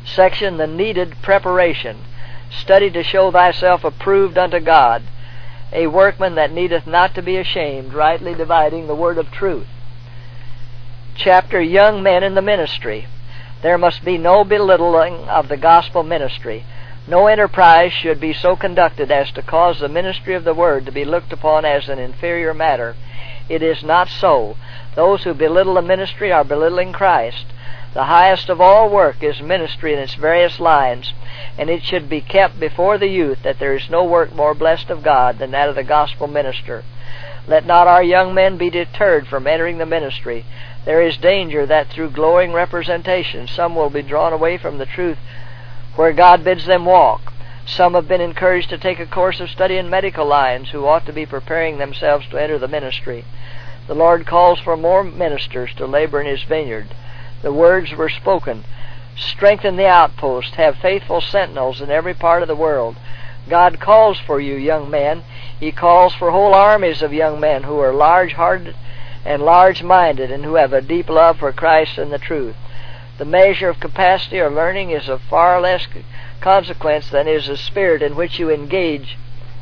Section, the needed preparation. Study to show thyself approved unto God, a workman that needeth not to be ashamed, rightly dividing the word of truth. Chapter, young men in the ministry. There must be no belittling of the gospel ministry. No enterprise should be so conducted as to cause the ministry of the word to be looked upon as an inferior matter. It is not so. Those who belittle the ministry are belittling Christ. The highest of all work is ministry in its various lines, and it should be kept before the youth that there is no work more blessed of God than that of the gospel minister. Let not our young men be deterred from entering the ministry. There is danger that through glowing representation some will be drawn away from the truth where God bids them walk. Some have been encouraged to take a course of study in medical lines who ought to be preparing themselves to enter the ministry. The Lord calls for more ministers to labor in His vineyard. The words were spoken. Strengthen the outpost. Have faithful sentinels in every part of the world. God calls for you, young men. He calls for whole armies of young men who are large-hearted and large-minded and who have a deep love for Christ and the truth. The measure of capacity or learning is of far less consequence than is the spirit in which you engage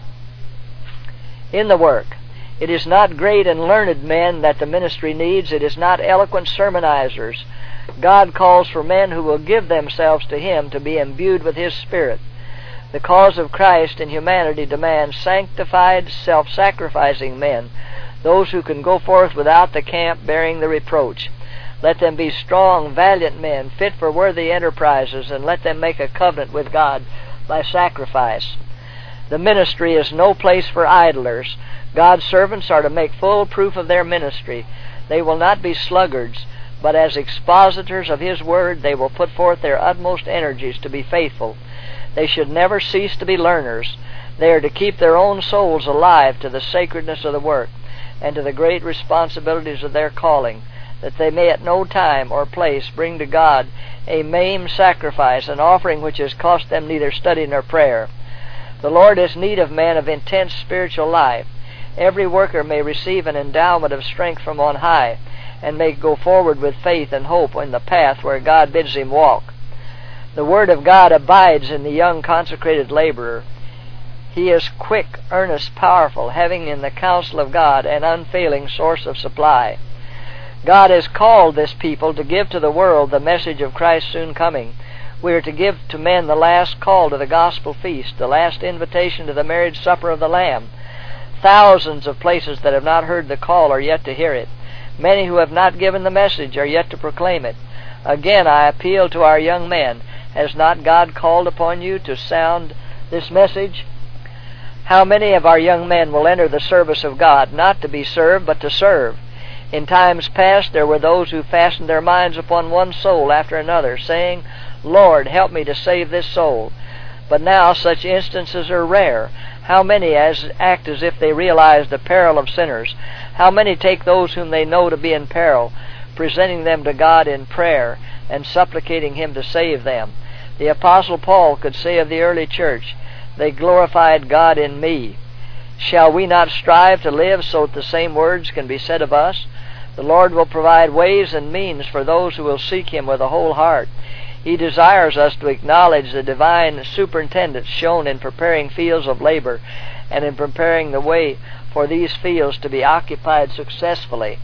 in the work. It is not great and learned men that the ministry needs. It is not eloquent sermonizers. God calls for men who will give themselves to Him to be imbued with His Spirit. The cause of Christ in humanity demands sanctified, self-sacrificing men, those who can go forth without the camp bearing the reproach. Let them be strong, valiant men, fit for worthy enterprises, and let them make a covenant with God by sacrifice. The ministry is no place for idlers. God's servants are to make full proof of their ministry. They will not be sluggards, but as expositors of His Word they will put forth their utmost energies to be faithful. They should never cease to be learners. They are to keep their own souls alive to the sacredness of the work and to the great responsibilities of their calling, that they may at no time or place bring to God a maimed sacrifice, an offering which has cost them neither study nor prayer. The Lord has need of men of intense spiritual life. Every worker may receive an endowment of strength from on high, and may go forward with faith and hope in the path where God bids him walk. The Word of God abides in the young consecrated laborer. He is quick, earnest, powerful, having in the counsel of God an unfailing source of supply. God has called this people to give to the world the message of Christ's soon coming. We are to give to men the last call to the gospel feast, the last invitation to the marriage supper of the Lamb. Thousands of places that have not heard the call are yet to hear it. Many who have not given the message are yet to proclaim it. Again, I appeal to our young men. Has not God called upon you to sound this message? How many of our young men will enter the service of God, not to be served, but to serve? In times past there were those who fastened their minds upon one soul after another, saying, Lord, help me to save this soul. But now such instances are rare. How many act as if they realize the peril of sinners? How many take those whom they know to be in peril, presenting them to God in prayer and supplicating Him to save them? The Apostle Paul could say of the early church, they glorified God in me. Shall we not strive to live so that the same words can be said of us? The Lord will provide ways and means for those who will seek Him with a whole heart. He desires us to acknowledge the divine superintendence shown in preparing fields of labor and in preparing the way for these fields to be occupied successfully.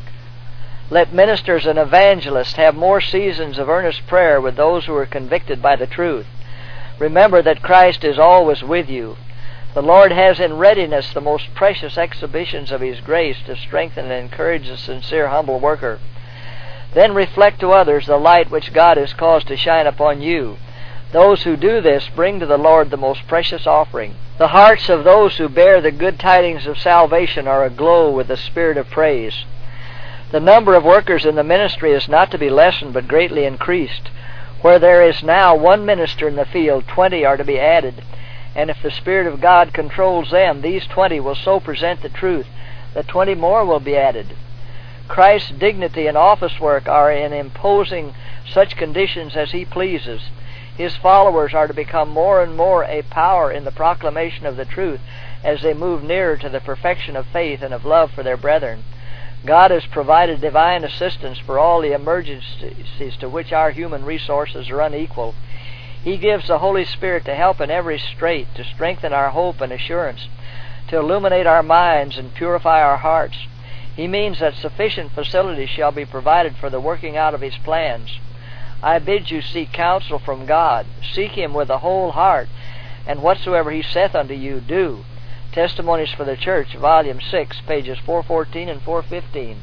Let ministers and evangelists have more seasons of earnest prayer with those who are convicted by the truth. Remember that Christ is always with you. The Lord has in readiness the most precious exhibitions of His grace to strengthen and encourage the sincere, humble worker. Then reflect to others the light which God has caused to shine upon you. Those who do this bring to the Lord the most precious offering. The hearts of those who bear the good tidings of salvation are aglow with the spirit of praise. The number of workers in the ministry is not to be lessened but greatly increased. Where there is now one minister in the field, 20 are to be added. And if the Spirit of God controls them, these 20 will so present the truth that 20 more will be added. Christ's dignity and office work are in imposing such conditions as He pleases. His followers are to become more and more a power in the proclamation of the truth as they move nearer to the perfection of faith and of love for their brethren. God has provided divine assistance for all the emergencies to which our human resources are unequal. He gives the Holy Spirit to help in every strait, to strengthen our hope and assurance, to illuminate our minds and purify our hearts. He means that sufficient facilities shall be provided for the working out of His plans. I bid you seek counsel from God. Seek Him with a whole heart, and whatsoever He saith unto you, do. Testimonies for the Church, Volume 6, pages 414 and 415.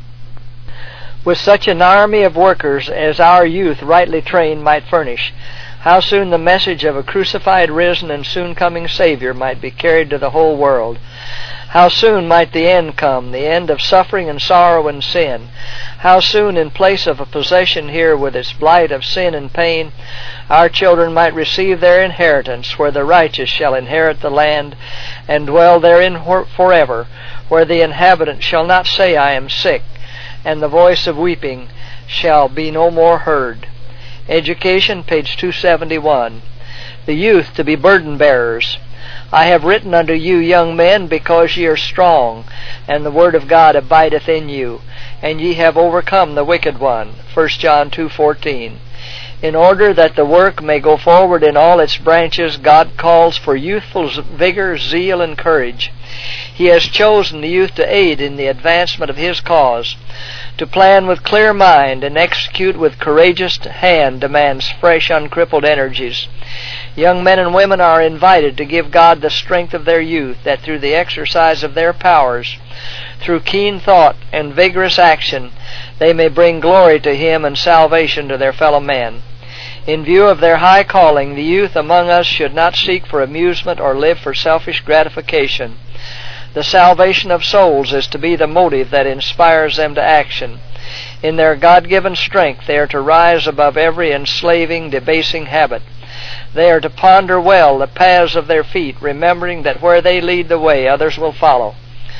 With such an army of workers as our youth rightly trained might furnish, how soon the message of a crucified, risen, and soon coming Savior might be carried to the whole world. How soon might the end come, the end of suffering and sorrow and sin. How soon, in place of a possession here with its blight of sin and pain, our children might receive their inheritance, where the righteous shall inherit the land and dwell therein forever, where the inhabitant shall not say, I am sick, and the voice of weeping shall be no more heard. Education, page 271. The youth to be burden bearers. I have written unto you, young men, because ye are strong, and the word of God abideth in you, and ye have overcome the wicked one. 1 John 2:14. In order that the work may go forward in all its branches, God calls for youthful vigor, zeal, and courage. He has chosen the youth to aid in the advancement of His cause. To plan with clear mind and execute with courageous hand demands fresh, uncrippled energies. Young men and women are invited to give God the strength of their youth, that through the exercise of their powers, through keen thought and vigorous action, they may bring glory to Him and salvation to their fellow men. In view of their high calling, the youth among us should not seek for amusement or live for selfish gratification. The salvation of souls is to be the motive that inspires them to action. In their God-given strength, they are to rise above every enslaving, debasing habit. They are to ponder well the paths of their feet, remembering that where they lead the way, others will follow.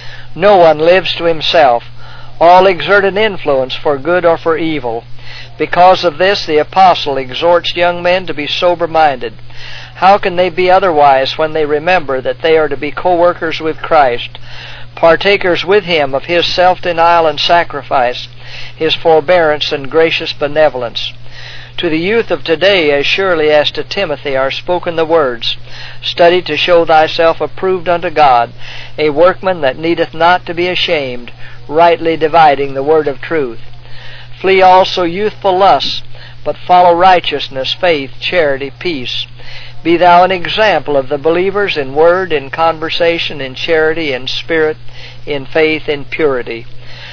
No one lives to himself. All exert an influence for good or for evil. Because of this, the apostle exhorts young men to be sober-minded. How can they be otherwise when they remember that they are to be co-workers with Christ, partakers with Him of His self-denial and sacrifice, His forbearance and gracious benevolence? To the youth of today, as surely as to Timothy, are spoken the words, Study to show thyself approved unto God, a workman that needeth not to be ashamed, rightly dividing the word of truth. Flee also youthful lusts, but follow righteousness, faith, charity, peace. Be thou an example of the believers in word, in conversation, in charity, in spirit, in faith, in purity.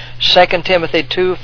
2 Timothy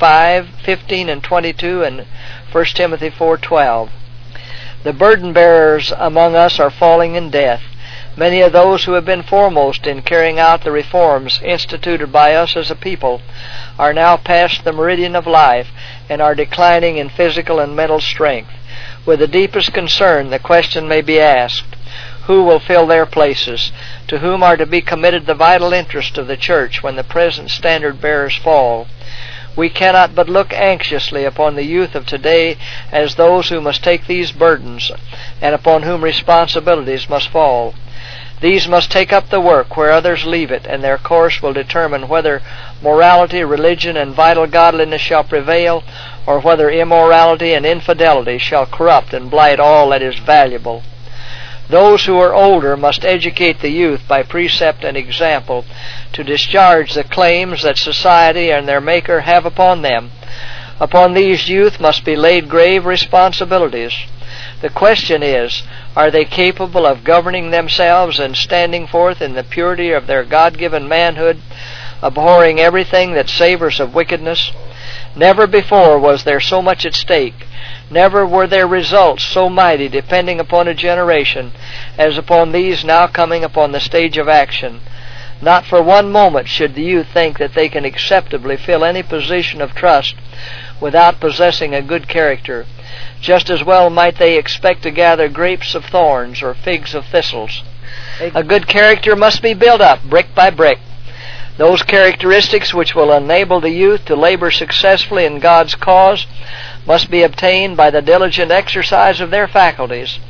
2:5-15 and 22, and 1 Timothy 4:12. The burden bearers among us are falling in death. Many of those who have been foremost in carrying out the reforms instituted by us as a people are now past the meridian of life and are declining in physical and mental strength. With the deepest concern, the question may be asked, who will fill their places? To whom are to be committed the vital interest of the church when the present standard bearers fall? We cannot but look anxiously upon the youth of today as those who must take these burdens and upon whom responsibilities must fall. These must take up the work where others leave it, and their course will determine whether morality, religion, and vital godliness shall prevail, or whether immorality and infidelity shall corrupt and blight all that is valuable. Those who are older must educate the youth by precept and example to discharge the claims that society and their Maker have upon them. Upon these youth must be laid grave responsibilities. The question is, are they capable of governing themselves and standing forth in the purity of their God-given manhood, abhorring everything that savors of wickedness? Never before was there so much at stake. Never were there results so mighty depending upon a generation as upon these now coming upon the stage of action. Not for one moment should the youth think that they can acceptably fill any position of trust without possessing a good character. Just as well might they expect to gather grapes of thorns or figs of thistles. A good character must be built up brick by brick. Those characteristics which will enable the youth to labor successfully in God's cause must be obtained by the diligent exercise of their faculties.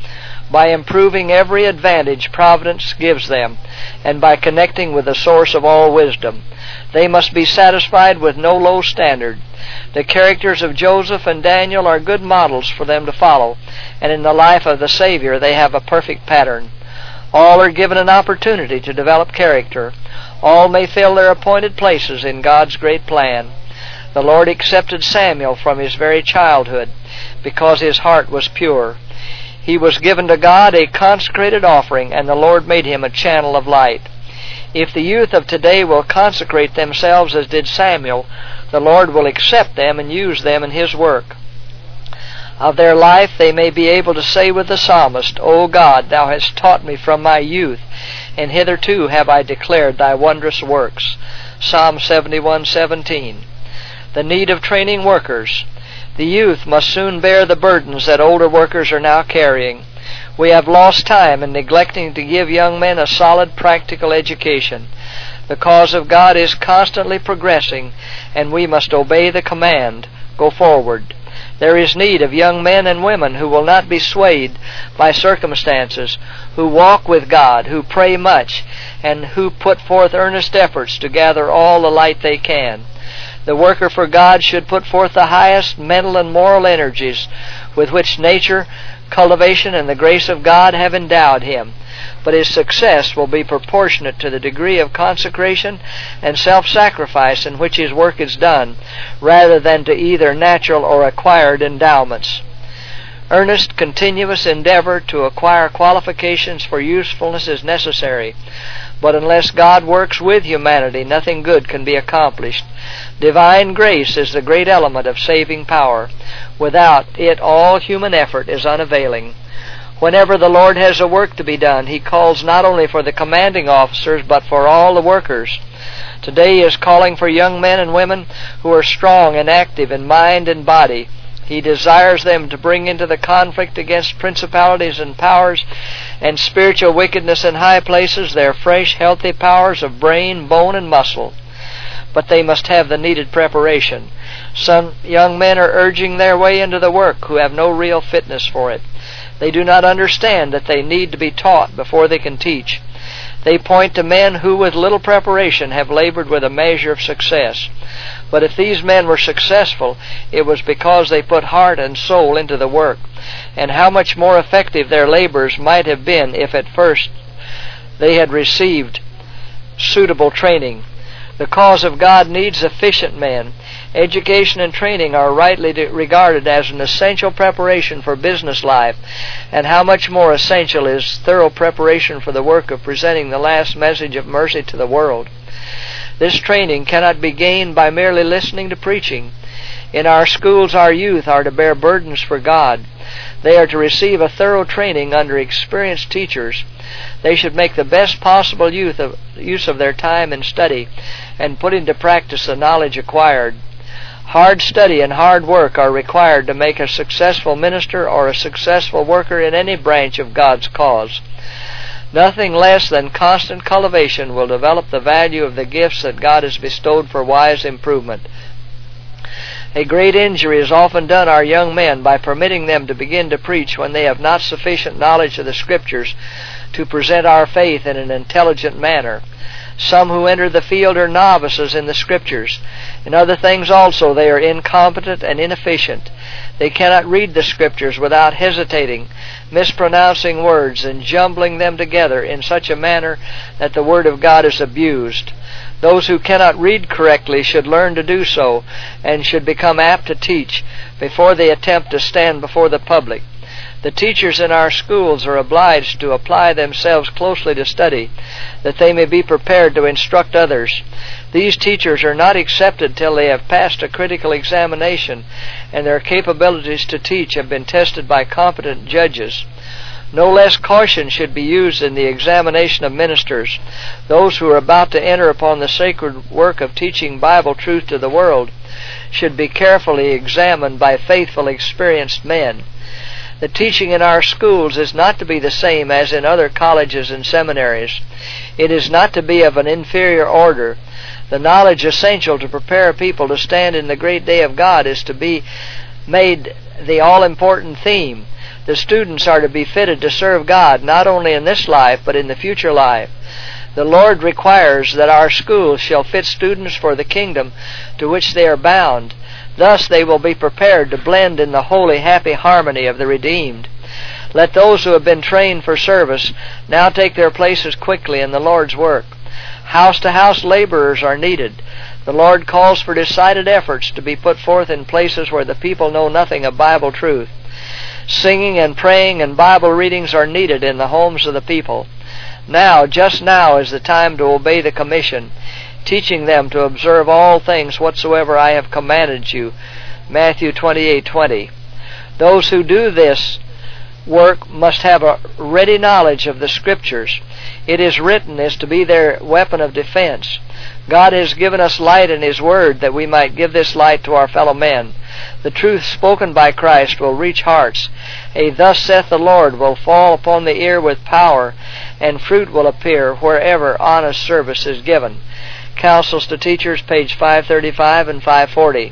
by improving every advantage Providence gives them, and by connecting with the source of all wisdom. They must be satisfied with no low standard. The characters of Joseph and Daniel are good models for them to follow, and in the life of the Savior they have a perfect pattern. All are given an opportunity to develop character. All may fill their appointed places in God's great plan. The Lord accepted Samuel from his very childhood because his heart was pure. He was given to God a consecrated offering, and the Lord made him a channel of light. If the youth of today will consecrate themselves as did Samuel, the Lord will accept them and use them in His work. Of their life they may be able to say with the psalmist, O God, Thou hast taught me from my youth, and hitherto have I declared Thy wondrous works. Psalm 71:17. The need of training workers. The youth must soon bear the burdens that older workers are now carrying. We have lost time in neglecting to give young men a solid practical education. The cause of God is constantly progressing, and we must obey the command, Go forward. There is need of young men and women who will not be swayed by circumstances, who walk with God, who pray much, and who put forth earnest efforts to gather all the light they can. The worker for God should put forth the highest mental and moral energies with which nature, cultivation, and the grace of God have endowed him, but his success will be proportionate to the degree of consecration and self-sacrifice in which his work is done, rather than to either natural or acquired endowments. Earnest, continuous endeavor to acquire qualifications for usefulness is necessary, but unless God works with humanity, nothing good can be accomplished. Divine grace is the great element of saving power. Without it, all human effort is unavailing. Whenever the Lord has a work to be done, He calls not only for the commanding officers, but for all the workers. Today He is calling for young men and women who are strong and active in mind and body. He desires them to bring into the conflict against principalities and powers and spiritual wickedness in high places their fresh, healthy powers of brain, bone, and muscle. But they must have the needed preparation. Some young men are urging their way into the work who have no real fitness for it. They do not understand that they need to be taught before they can teach. They point to men who with little preparation have labored with a measure of success. But if these men were successful, it was because they put heart and soul into the work. And how much more effective their labors might have been if at first they had received suitable training. The cause of God needs efficient men. Education and training are rightly regarded as an essential preparation for business life, and how much more essential is thorough preparation for the work of presenting the last message of mercy to the world. This training cannot be gained by merely listening to preaching. In our schools, our youth are to bear burdens for God. They are to receive a thorough training under experienced teachers. They should make the best possible use of their time in study and put into practice the knowledge acquired. Hard study and hard work are required to make a successful minister or a successful worker in any branch of God's cause. Nothing less than constant cultivation will develop the value of the gifts that God has bestowed for wise improvement. A great injury is often done our young men by permitting them to begin to preach when they have not sufficient knowledge of the Scriptures to present our faith in an intelligent manner. Some who enter the field are novices in the Scriptures. In other things also they are incompetent and inefficient. They cannot read the Scriptures without hesitating, mispronouncing words, and jumbling them together in such a manner that the Word of God is abused. Those who cannot read correctly should learn to do so, and should become apt to teach before they attempt to stand before the public. The teachers in our schools are obliged to apply themselves closely to study, that they may be prepared to instruct others. These teachers are not accepted till they have passed a critical examination, and their capabilities to teach have been tested by competent judges. No less caution should be used in the examination of ministers. Those who are about to enter upon the sacred work of teaching Bible truth to the world should be carefully examined by faithful, experienced men. The teaching in our schools is not to be the same as in other colleges and seminaries. It is not to be of an inferior order. The knowledge essential to prepare people to stand in the great day of God is to be made the all-important theme. The students are to be fitted to serve God not only in this life but in the future life. The Lord requires that our schools shall fit students for the kingdom to which they are bound. Thus they will be prepared to blend in the holy, happy harmony of the redeemed. Let those who have been trained for service now take their places quickly in the Lord's work. House-to-house laborers are needed. The Lord calls for decided efforts to be put forth in places where the people know nothing of Bible truth. Singing and praying and Bible readings are needed in the homes of the people. Now, just now, is the time to obey the commission, teaching them to observe all things whatsoever I have commanded you. Matthew 28:20. Those who do this work must have a ready knowledge of the Scriptures. It is written is to be their weapon of defense. God has given us light in His Word that we might give this light to our fellow men. The truth spoken by Christ will reach hearts. A "Thus saith the Lord" will fall upon the ear with power, and fruit will appear wherever honest service is given. Counsels to Teachers, page 535 and 540.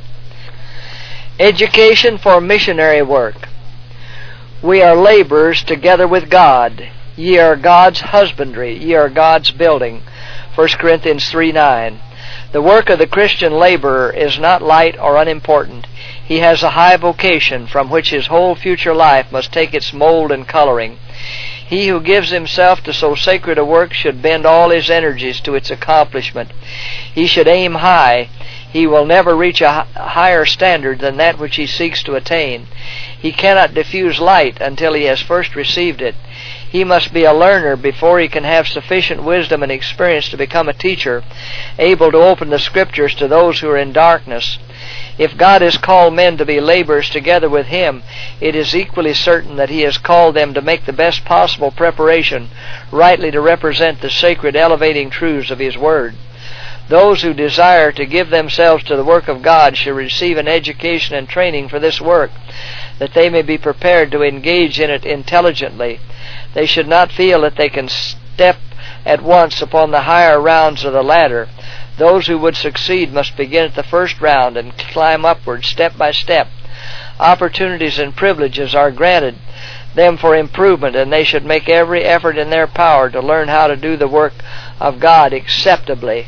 Education for missionary work. We are laborers together with God. Ye are God's husbandry, ye are God's building. 1 Corinthians 3:9. The work of the Christian laborer is not light or unimportant. He has a high vocation from which his whole future life must take its mold and coloring. He who gives himself to so sacred a work should bend all his energies to its accomplishment. He should aim high. He will never reach a higher standard than that which he seeks to attain. He cannot diffuse light until he has first received it. He must be a learner before he can have sufficient wisdom and experience to become a teacher, able to open the Scriptures to those who are in darkness. If God has called men to be laborers together with Him, it is equally certain that He has called them to make the best possible preparation, rightly to represent the sacred, elevating truths of His Word. Those who desire to give themselves to the work of God should receive an education and training for this work, that they may be prepared to engage in it intelligently. They should not feel that they can step at once upon the higher rounds of the ladder. Those who would succeed must begin at the first round and climb upward step by step. Opportunities and privileges are granted them for improvement, and they should make every effort in their power to learn how to do the work of God acceptably.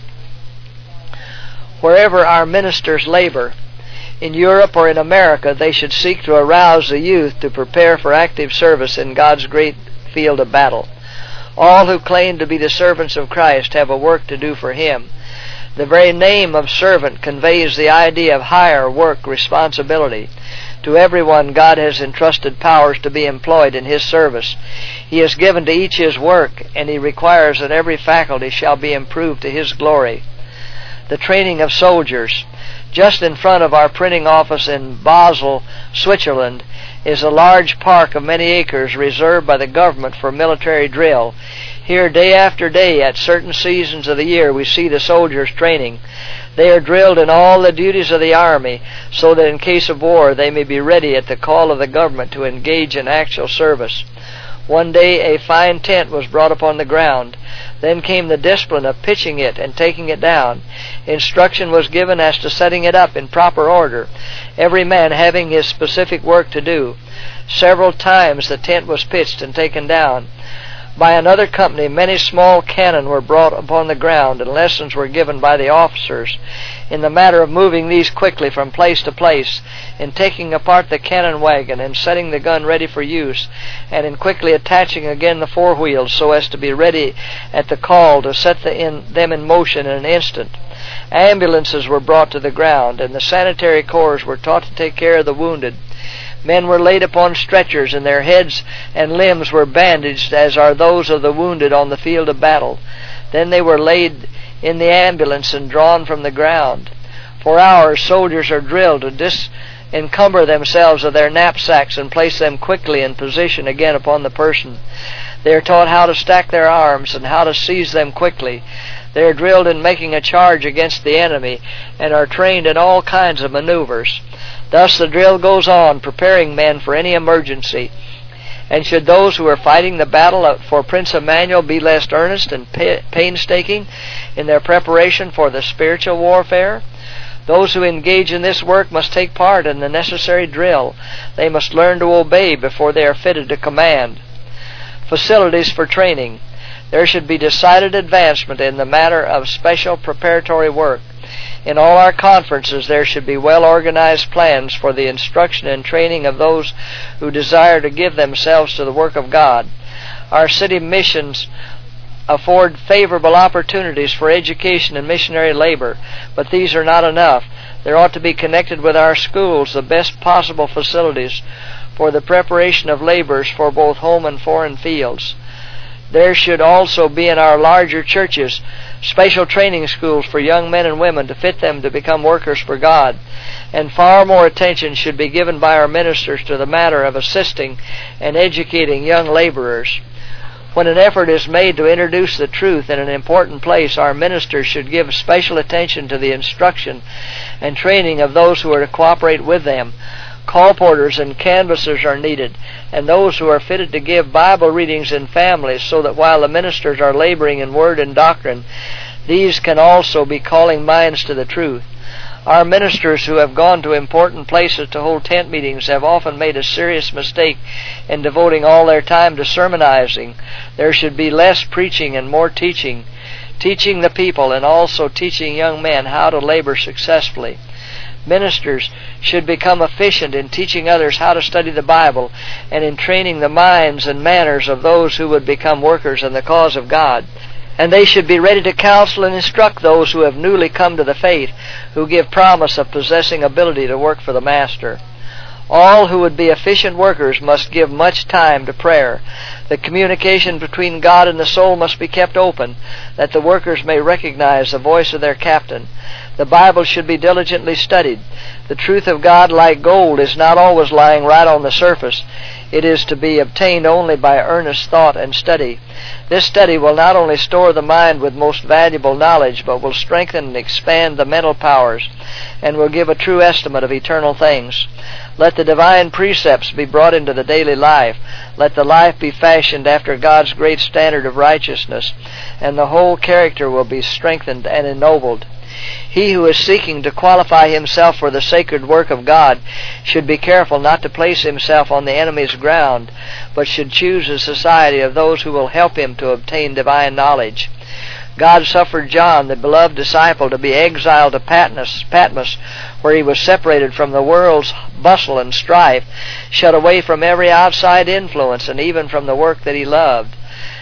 Wherever our ministers labor, in Europe or in America, they should seek to arouse the youth to prepare for active service in God's great field of battle. All who claim to be the servants of Christ have a work to do for Him. The very name of servant conveys the idea of higher work responsibility. To everyone God has entrusted powers to be employed in His service. He has given to each his work, and He requires that every faculty shall be improved to His glory. The training of soldiers. Just in front of our printing office in Basel, Switzerland, is a large park of many acres reserved by the government for military drill. Here, day after day, at certain seasons of the year, we see the soldiers training. They are drilled in all the duties of the army, so that in case of war they may be ready at the call of the government to engage in actual service. One day a fine tent was brought upon the ground. Then came the discipline of pitching it and taking it down. Instruction was given as to setting it up in proper order, every man having his specific work to do. Several times the tent was pitched and taken down. By another company, many small cannon were brought upon the ground, and lessons were given by the officers in the matter of moving these quickly from place to place, in taking apart the cannon wagon and setting the gun ready for use, and in quickly attaching again the forewheels so as to be ready at the call to set them in motion in an instant. Ambulances were brought to the ground, and the sanitary corps were taught to take care of the wounded. Men were laid upon stretchers, and their heads and limbs were bandaged as are those of the wounded on the field of battle. Then they were laid in the ambulance and drawn from the ground. For hours soldiers are drilled to disencumber themselves of their knapsacks and place them quickly in position again upon the person. They are taught how to stack their arms and how to seize them quickly. They are drilled in making a charge against the enemy and are trained in all kinds of maneuvers. Thus the drill goes on, preparing men for any emergency. And should those who are fighting the battle for Prince Emmanuel be less earnest and painstaking in their preparation for the spiritual warfare? Those who engage in this work must take part in the necessary drill. They must learn to obey before they are fitted to command. Facilities for training. There should be decided advancement in the matter of special preparatory work. In all our conferences there should be well-organized plans for the instruction and training of those who desire to give themselves to the work of God. Our city missions afford favorable opportunities for education and missionary labor, but these are not enough. There ought to be connected with our schools the best possible facilities for the preparation of laborers for both home and foreign fields. There should also be in our larger churches special training schools for young men and women to fit them to become workers for God. And far more attention should be given by our ministers to the matter of assisting and educating young laborers. When an effort is made to introduce the truth in an important place, our ministers should give special attention to the instruction and training of those who are to cooperate with them. Colporteurs and canvassers are needed, and those who are fitted to give Bible readings in families, so that while the ministers are laboring in word and doctrine, these can also be calling minds to the truth. Our ministers who have gone to important places to hold tent meetings have often made a serious mistake in devoting all their time to sermonizing. There should be less preaching and more teaching the people and also teaching young men how to labor successfully. Ministers should become efficient in teaching others how to study the Bible and in training the minds and manners of those who would become workers in the cause of God. And they should be ready to counsel and instruct those who have newly come to the faith, who give promise of possessing ability to work for the Master. All who would be efficient workers must give much time to prayer. The communication between God and the soul must be kept open, that the workers may recognize the voice of their captain. The Bible should be diligently studied. The truth of God, like gold, is not always lying right on the surface. It is to be obtained only by earnest thought and study. This study will not only store the mind with most valuable knowledge, but will strengthen and expand the mental powers, and will give a true estimate of eternal things. Let the divine precepts be brought into the daily life. Let the life be fashioned after God's great standard of righteousness, and the whole character will be strengthened and ennobled. He who is seeking to qualify himself for the sacred work of God should be careful not to place himself on the enemy's ground, but should choose the society of those who will help him to obtain divine knowledge. God suffered John, the beloved disciple, to be exiled to Patmos, where he was separated from the world's bustle and strife, shut away from every outside influence and even from the work that he loved.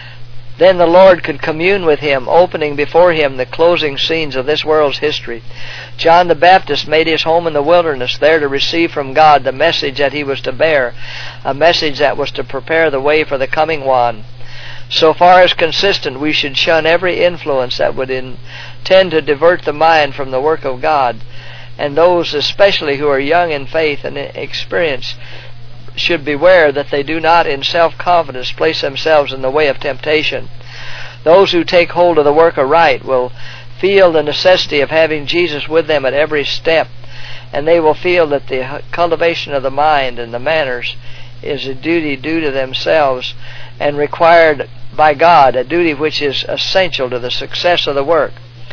Then the Lord could commune with him, opening before him the closing scenes of this world's history. John the Baptist made his home in the wilderness, there to receive from God the message that he was to bear, a message that was to prepare the way for the coming one. So far as consistent, we should shun every influence that would intend to divert the mind from the work of God, and those especially who are young in faith and experience should beware that they do not in self-confidence place themselves in the way of temptation. Those who take hold of the work aright will feel the necessity of having Jesus with them at every step, and they will feel that the cultivation of the mind and the manners is a duty due to themselves and required by God, a duty which is essential to the success of the work.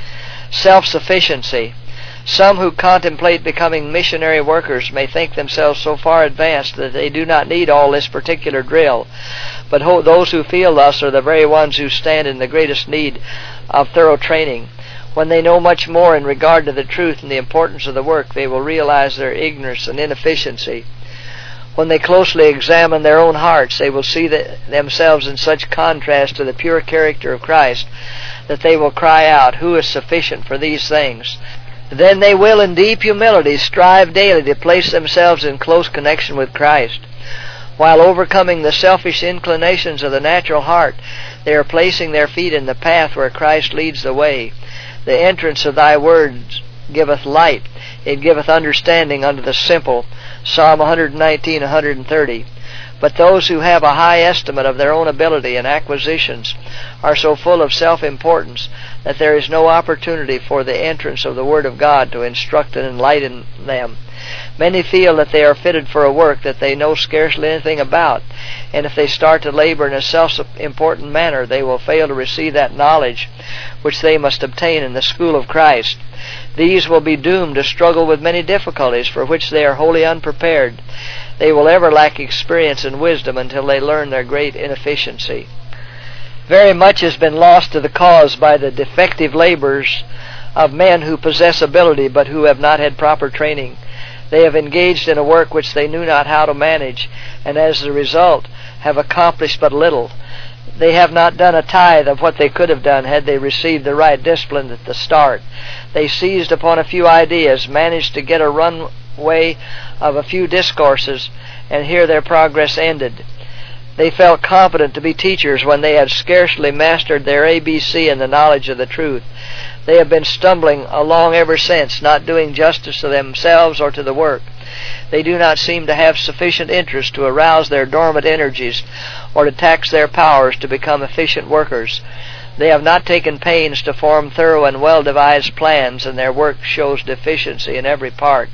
Self-sufficiency. Some who contemplate becoming missionary workers may think themselves so far advanced that they do not need all this particular drill, but those who feel thus are the very ones who stand in the greatest need of thorough training. When they know much more in regard to the truth and the importance of the work, they will realize their ignorance and inefficiency. When they closely examine their own hearts, they will see themselves in such contrast to the pure character of Christ that they will cry out, "Who is sufficient for these things?" Then they will in deep humility strive daily to place themselves in close connection with Christ. While overcoming the selfish inclinations of the natural heart, they are placing their feet in the path where Christ leads the way. The entrance of thy words giveth light, it giveth understanding unto the simple. Psalm 119, 130. But those who have a high estimate of their own ability and acquisitions are so full of self-importance that there is no opportunity for the entrance of the Word of God to instruct and enlighten them. Many feel that they are fitted for a work that they know scarcely anything about, and if they start to labor in a self-important manner, they will fail to receive that knowledge which they must obtain in the school of Christ. These will be doomed to struggle with many difficulties for which they are wholly unprepared. They will ever lack experience and wisdom until they learn their great inefficiency. Very much has been lost to the cause by the defective labors of men who possess ability but who have not had proper training. They have engaged in a work which they knew not how to manage, and as a result have accomplished but little. They have not done a tithe of what they could have done had they received the right discipline at the start. They seized upon a few ideas, managed to get a runway of a few discourses, and here their progress ended. They felt competent to be teachers when they had scarcely mastered their ABC and the knowledge of the truth. They have been stumbling along ever since, not doing justice to themselves or to the work. They do not seem to have sufficient interest to arouse their dormant energies or to tax their powers to become efficient workers. They have not taken pains to form thorough and well-devised plans, and their work shows deficiency in every part.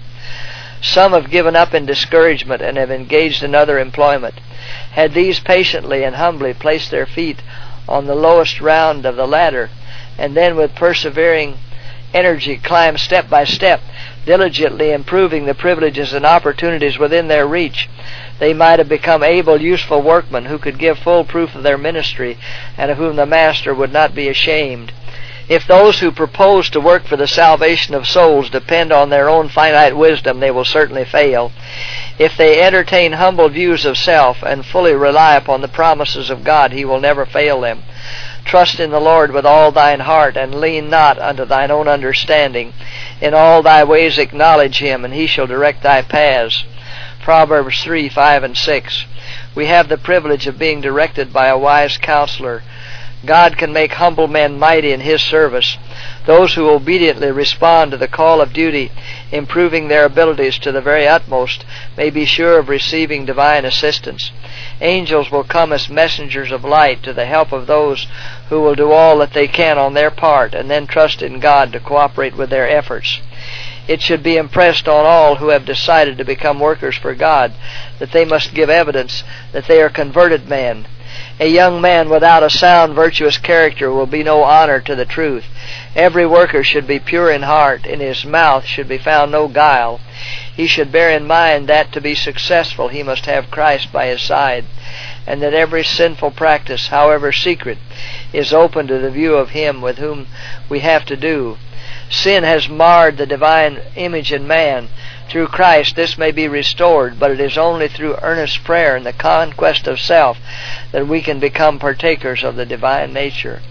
Some have given up in discouragement and have engaged in other employment. Had these patiently and humbly placed their feet on the lowest round of the ladder, and then with persevering energy climbed step by step, diligently improving the privileges and opportunities within their reach, they might have become able, useful workmen who could give full proof of their ministry, and of whom the Master would not be ashamed. If those who propose to work for the salvation of souls depend on their own finite wisdom, they will certainly fail. If they entertain humble views of self and fully rely upon the promises of God, He will never fail them. Trust in the Lord with all thine heart, and lean not unto thine own understanding. In all thy ways acknowledge Him, and He shall direct thy paths. Proverbs 3, 5, and 6. We have the privilege of being directed by a wise counselor. God can make humble men mighty in His service. Those who obediently respond to the call of duty, improving their abilities to the very utmost, may be sure of receiving divine assistance. Angels will come as messengers of light to the help of those who will do all that they can on their part, and then trust in God to cooperate with their efforts. It should be impressed on all who have decided to become workers for God that they must give evidence that they are converted men. A young man without a sound, virtuous character will be no honor to the truth. Every worker should be pure in heart. In his mouth should be found no guile. He should bear in mind that to be successful he must have Christ by his side, and that every sinful practice, however secret, is open to the view of Him with whom we have to do. Sin has marred the divine image in man. Through Christ this may be restored, but it is only through earnest prayer and the conquest of self that we can become partakers of the divine nature.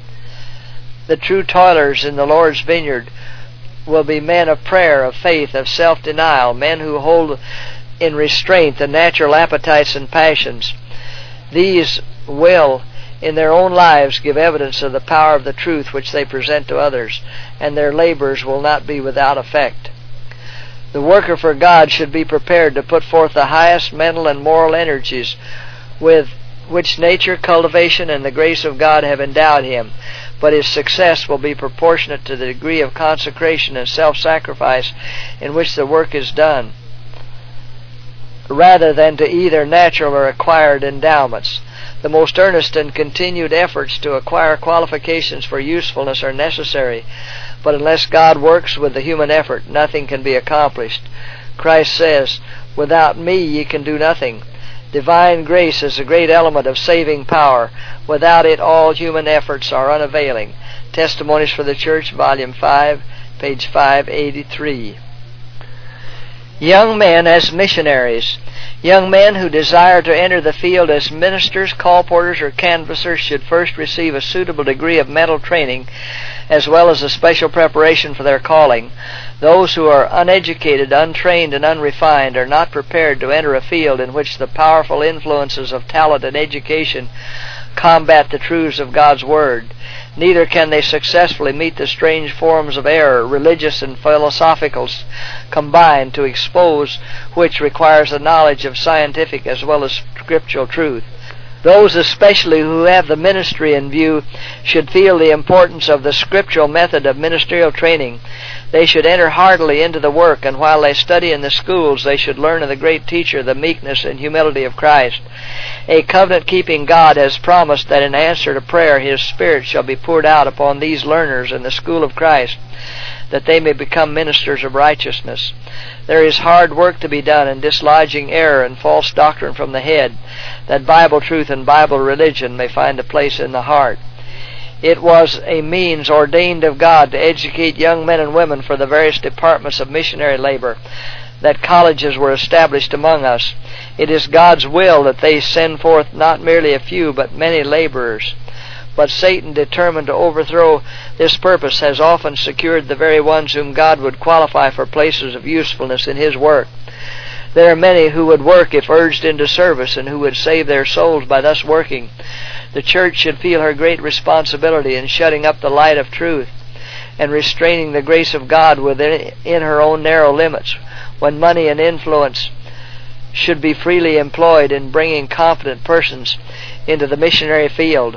The true toilers in the Lord's vineyard will be men of prayer, of faith, of self-denial, men who hold in restraint the natural appetites and passions. These will, in their own lives, give evidence of the power of the truth which they present to others, and their labors will not be without effect. The worker for God should be prepared to put forth the highest mental and moral energies with which nature, cultivation, and the grace of God have endowed him, but his success will be proportionate to the degree of consecration and self-sacrifice in which the work is done, rather than to either natural or acquired endowments. The most earnest and continued efforts to acquire qualifications for usefulness are necessary, but unless God works with the human effort, nothing can be accomplished. Christ says, "Without me ye can do nothing." Divine grace is a great element of saving power. Without it, all human efforts are unavailing. Testimonies for the Church, Volume 5, page 583. Young men as missionaries. Young men who desire to enter the field as ministers, colporteurs, or canvassers should first receive a suitable degree of mental training, as well as a special preparation for their calling. Those who are uneducated, untrained, and unrefined are not prepared to enter a field in which the powerful influences of talent and education combat the truths of God's Word. Neither can they successfully meet the strange forms of error, religious and philosophical combined, to expose which requires a knowledge of scientific as well as scriptural truth. Those especially who have the ministry in view should feel the importance of the scriptural method of ministerial training. They should enter heartily into the work, and while they study in the schools, they should learn of the great teacher, the meekness and humility of Christ. A covenant-keeping God has promised that in answer to prayer His Spirit shall be poured out upon these learners in the school of Christ. that they may become ministers of righteousness. There is hard work to be done in dislodging error and false doctrine from the head, that Bible truth and Bible religion may find a place in the heart. It was a means ordained of God to educate young men and women for the various departments of missionary labor, that colleges were established among us. It is God's will that they send forth not merely a few, but many laborers. But Satan, determined to overthrow this purpose, has often secured the very ones whom God would qualify for places of usefulness in His work. There are many who would work if urged into service, and who would save their souls by thus working. The church should feel her great responsibility in shutting up the light of truth and restraining the grace of God within her own narrow limits, when money and influence should be freely employed in bringing competent persons into the missionary field.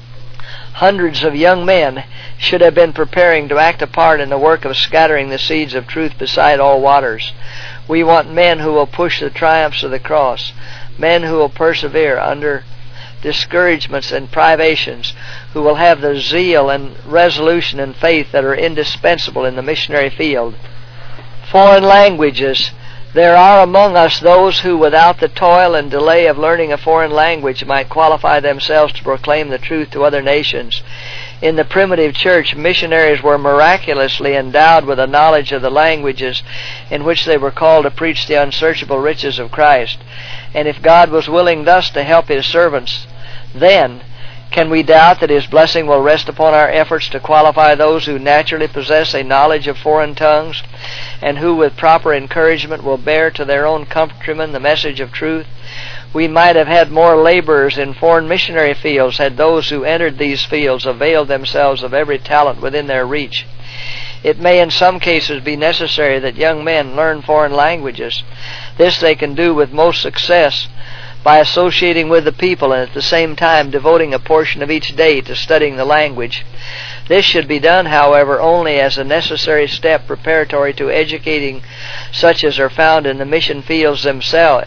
Hundreds of young men should have been preparing to act a part in the work of scattering the seeds of truth beside all waters. We want men who will push the triumphs of the cross, men who will persevere under discouragements and privations, who will have the zeal and resolution and faith that are indispensable in the missionary field. Foreign languages. There are among us those who, without the toil and delay of learning a foreign language, might qualify themselves to proclaim the truth to other nations. In the primitive church, missionaries were miraculously endowed with a knowledge of the languages in which they were called to preach the unsearchable riches of Christ. And if God was willing thus to help His servants, then can we doubt that His blessing will rest upon our efforts to qualify those who naturally possess a knowledge of foreign tongues, and who with proper encouragement will bear to their own countrymen the message of truth? We might have had more laborers in foreign missionary fields had those who entered these fields availed themselves of every talent within their reach. It may in some cases be necessary that young men learn foreign languages. This they can do with most success by associating with the people and at the same time devoting a portion of each day to studying the language. This should be done, however, only as a necessary step preparatory to educating such as are found in the mission fields themselves,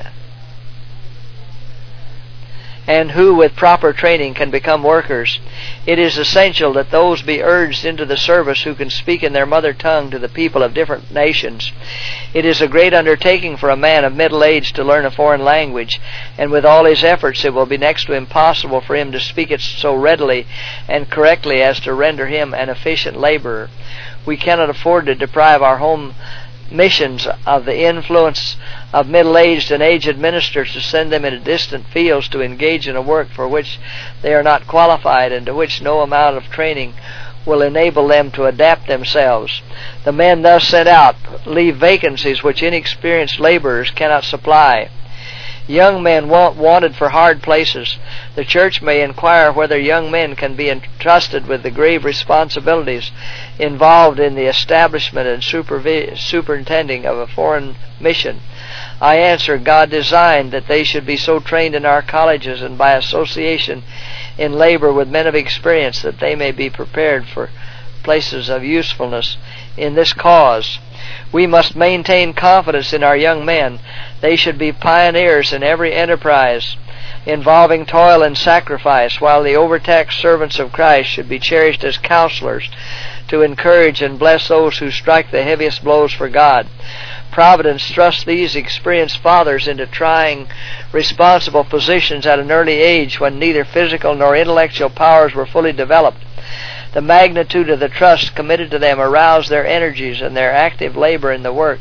and who with proper training can become workers. It is essential that those be urged into the service who can speak in their mother tongue to the people of different nations. It is a great undertaking for a man of middle age to learn a foreign language, and with all his efforts it will be next to impossible for him to speak it so readily and correctly as to render him an efficient laborer. We cannot afford to deprive our home missions of the influence of middle-aged and aged ministers to send them into distant fields to engage in a work for which they are not qualified and to which no amount of training will enable them to adapt themselves. The men thus sent out leave vacancies which inexperienced laborers cannot supply. Young men wanted for hard places. The church may inquire whether young men can be entrusted with the grave responsibilities involved in the establishment and superintending of a foreign mission. I answer, God designed that they should be so trained in our colleges and by association in labor with men of experience that they may be prepared for places of usefulness in this cause. We must maintain confidence in our young men. They should be pioneers in every enterprise involving toil and sacrifice, while the overtaxed servants of Christ should be cherished as counselors to encourage and bless those who strike the heaviest blows for God. Providence thrusts these experienced fathers into trying, responsible positions at an early age when neither physical nor intellectual powers were fully developed. The magnitude of the trust committed to them aroused their energies, and their active labor in the work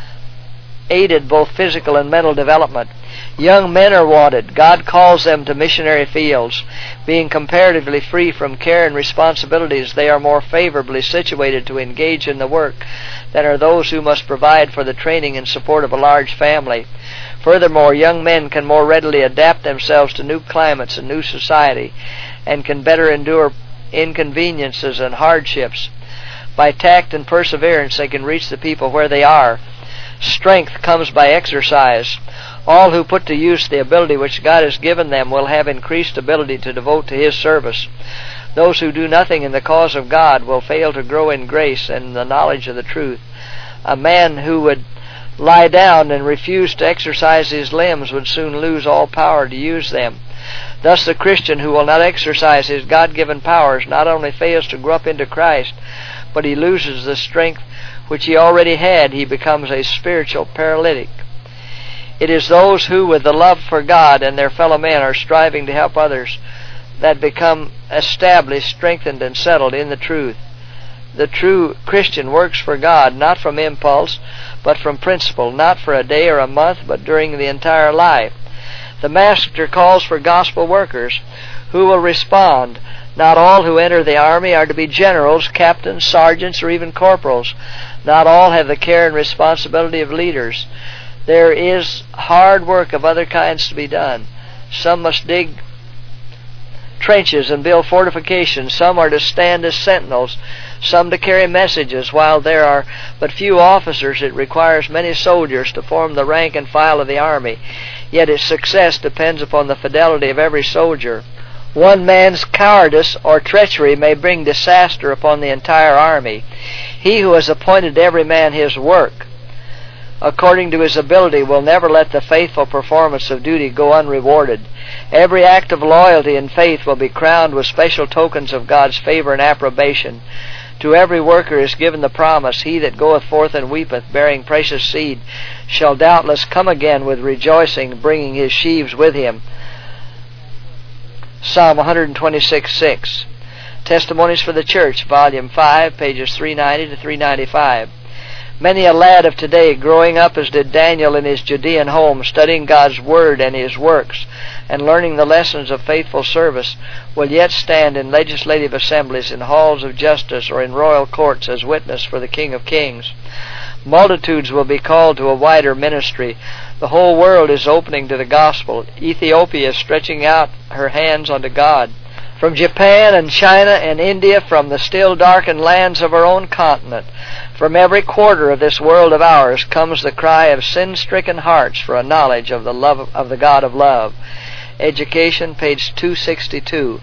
aided both physical and mental development. Young men are wanted. God calls them to missionary fields. Being comparatively free from care and responsibilities, they are more favorably situated to engage in the work than are those who must provide for the training and support of a large family. Furthermore, young men can more readily adapt themselves to new climates and new society, and can better endure inconveniences and hardships. By tact and perseverance, they can reach the people where they are. Strength comes by exercise. All who put to use the ability which God has given them will have increased ability to devote to His service. Those who do nothing in the cause of God will fail to grow in grace and the knowledge of the truth. A man who would lie down and refuse to exercise his limbs would soon lose all power to use them. Thus the Christian who will not exercise his God-given powers not only fails to grow up into Christ, but he loses the strength which he already had. He becomes a spiritual paralytic. It is those who, with the love for God and their fellow men, are striving to help others that become established, strengthened, and settled in the truth. The true Christian works for God, not from impulse, but from principle, not for a day or a month, but during the entire life. The Master calls for gospel workers who will respond. Not all who enter the army are to be generals, captains, sergeants, or even corporals. Not all have the care and responsibility of leaders. There is hard work of other kinds to be done. Some must dig trenches and build fortifications. Some are to stand as sentinels. Some to carry messages. While there are but few officers, it requires many soldiers to form the rank and file of the army. Yet its success depends upon the fidelity of every soldier. One man's cowardice or treachery may bring disaster upon the entire army. He who has appointed every man his work according to his ability will never let the faithful performance of duty go unrewarded. Every act of loyalty and faith will be crowned with special tokens of God's favor and approbation. To every worker is given the promise, he that goeth forth and weepeth, bearing precious seed, shall doubtless come again with rejoicing, bringing his sheaves with him. Psalm 126:6. Testimonies for the Church, Volume 5, pages 390 to 395. Many a lad of today, growing up as did Daniel in his Judean home, studying God's Word and His works, and learning the lessons of faithful service, will yet stand in legislative assemblies, in halls of justice, or in royal courts as witness for the King of Kings. Multitudes will be called to a wider ministry. The whole world is opening to the gospel. Ethiopia is stretching out her hands unto God. From Japan and China and India, from the still darkened lands of our own continent, from every quarter of this world of ours comes the cry of sin-stricken hearts for a knowledge of the love of the God of love. Education, page 262.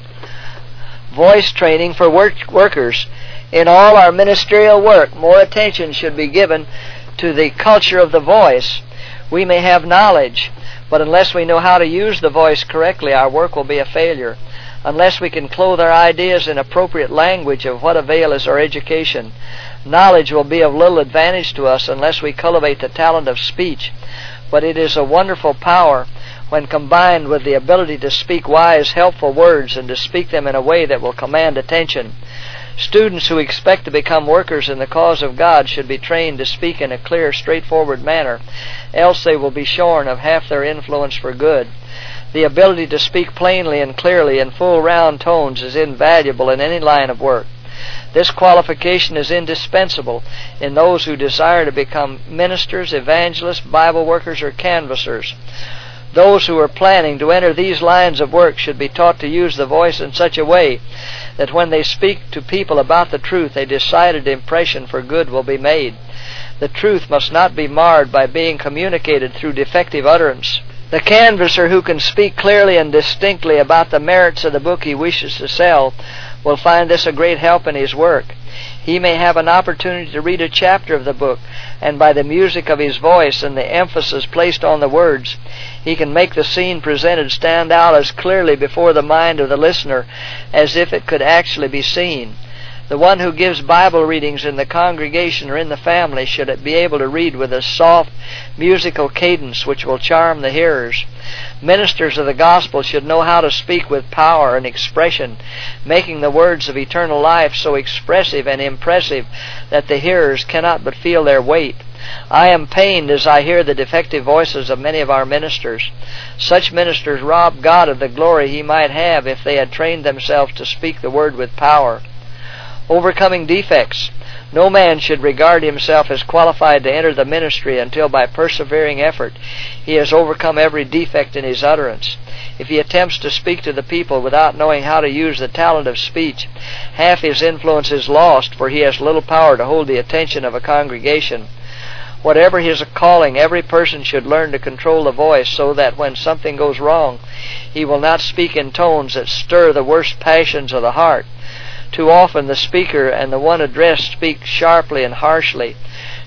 Voice training for workers. In all our ministerial work, more attention should be given to the culture of the voice. We may have knowledge, but unless we know how to use the voice correctly, our work will be a failure. Unless we can clothe our ideas in appropriate language, of what avail is our education? Knowledge will be of little advantage to us unless we cultivate the talent of speech. But it is a wonderful power when combined with the ability to speak wise, helpful words and to speak them in a way that will command attention. Students who expect to become workers in the cause of God should be trained to speak in a clear, straightforward manner, else they will be shorn of half their influence for good. The ability to speak plainly and clearly in full round tones is invaluable in any line of work. This qualification is indispensable in those who desire to become ministers, evangelists, Bible workers, or canvassers. Those who are planning to enter these lines of work should be taught to use the voice in such a way that when they speak to people about the truth, a decided impression for good will be made. The truth must not be marred by being communicated through defective utterance. The canvasser who can speak clearly and distinctly about the merits of the book he wishes to sell will find this a great help in his work. He may have an opportunity to read a chapter of the book, and by the music of his voice and the emphasis placed on the words, he can make the scene presented stand out as clearly before the mind of the listener as if it could actually be seen. The one who gives Bible readings in the congregation or in the family should be able to read with a soft, musical cadence which will charm the hearers. Ministers of the gospel should know how to speak with power and expression, making the words of eternal life so expressive and impressive that the hearers cannot but feel their weight. I am pained as I hear the defective voices of many of our ministers. Such ministers rob God of the glory He might have if they had trained themselves to speak the word with power. Overcoming defects. No man should regard himself as qualified to enter the ministry until by persevering effort he has overcome every defect in his utterance. If he attempts to speak to the people without knowing how to use the talent of speech, half his influence is lost, for he has little power to hold the attention of a congregation. Whatever his calling, every person should learn to control the voice so that when something goes wrong, he will not speak in tones that stir the worst passions of the heart. Too often the speaker and the one addressed speak sharply and harshly.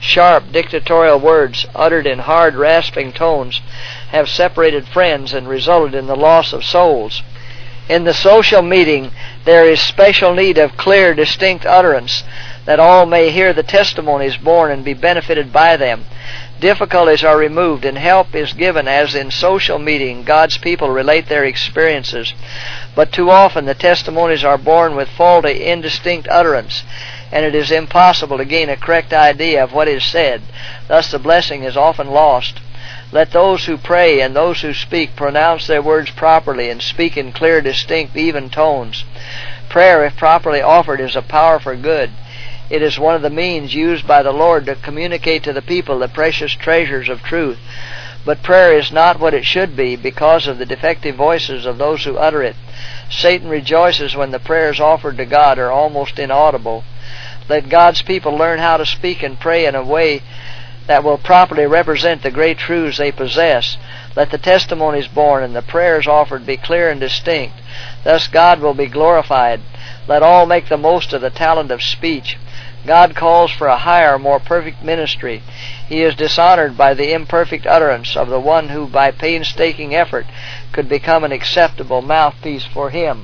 Sharp, dictatorial words uttered in hard, rasping tones have separated friends and resulted in the loss of souls. In the social meeting, there is special need of clear, distinct utterance, that all may hear the testimonies borne and be benefited by them. Difficulties are removed and help is given as in social meeting God's people relate their experiences. But too often the testimonies are borne with faulty, indistinct utterance, and it is impossible to gain a correct idea of what is said. Thus the blessing is often lost. Let those who pray and those who speak pronounce their words properly and speak in clear, distinct, even tones. Prayer, if properly offered, is a power for good. It is one of the means used by the Lord to communicate to the people the precious treasures of truth. But prayer is not what it should be because of the defective voices of those who utter it. Satan rejoices when the prayers offered to God are almost inaudible. Let God's people learn how to speak and pray in a way that will properly represent the great truths they possess. Let the testimonies borne and the prayers offered be clear and distinct. Thus God will be glorified. Let all make the most of the talent of speech. God calls for a higher, more perfect ministry. He is dishonored by the imperfect utterance of the one who by painstaking effort could become an acceptable mouthpiece for Him.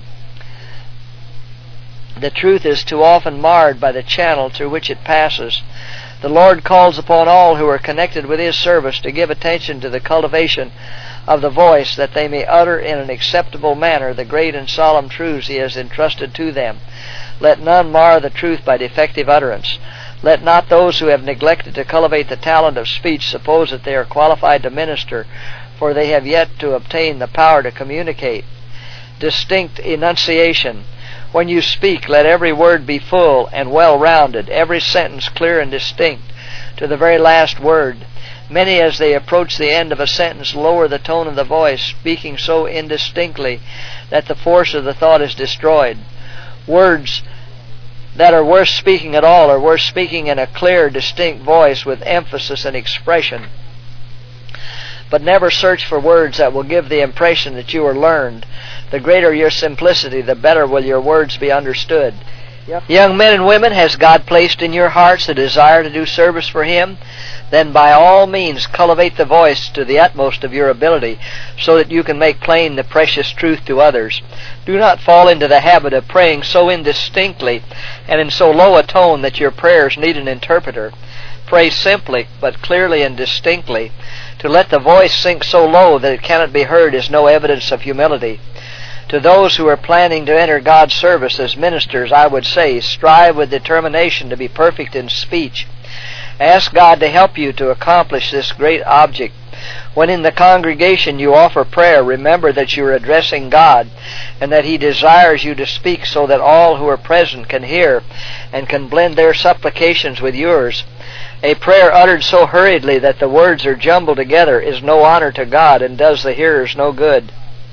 The truth is too often marred by the channel through which it passes. The Lord calls upon all who are connected with His service to give attention to the cultivation of the voice, that they may utter in an acceptable manner the great and solemn truths He has entrusted to them. Let none mar the truth by defective utterance. Let not those who have neglected to cultivate the talent of speech suppose that they are qualified to minister, for they have yet to obtain the power to communicate. Distinct enunciation. When you speak, let every word be full and well-rounded, every sentence clear and distinct, to the very last word. Many, as they approach the end of a sentence, lower the tone of the voice, speaking so indistinctly that the force of the thought is destroyed. Words that are worth speaking at all are worth speaking in a clear, distinct voice with emphasis and expression. But never search for words that will give the impression that you are learned. The greater your simplicity, the better will your words be understood. Young men and women, has God placed in your hearts the desire to do service for Him? Then by all means cultivate the voice to the utmost of your ability, so that you can make plain the precious truth to others. Do not fall into the habit of praying so indistinctly and in so low a tone that your prayers need an interpreter. Pray simply, but clearly and distinctly. To let the voice sink so low that it cannot be heard is no evidence of humility. To those who are planning to enter God's service as ministers, I would say, strive with determination to be perfect in speech. Ask God to help you to accomplish this great object. When in the congregation you offer prayer, remember that you are addressing God and that He desires you to speak so that all who are present can hear and can blend their supplications with yours. A prayer uttered so hurriedly that the words are jumbled together is no honor to God and does the hearers no good.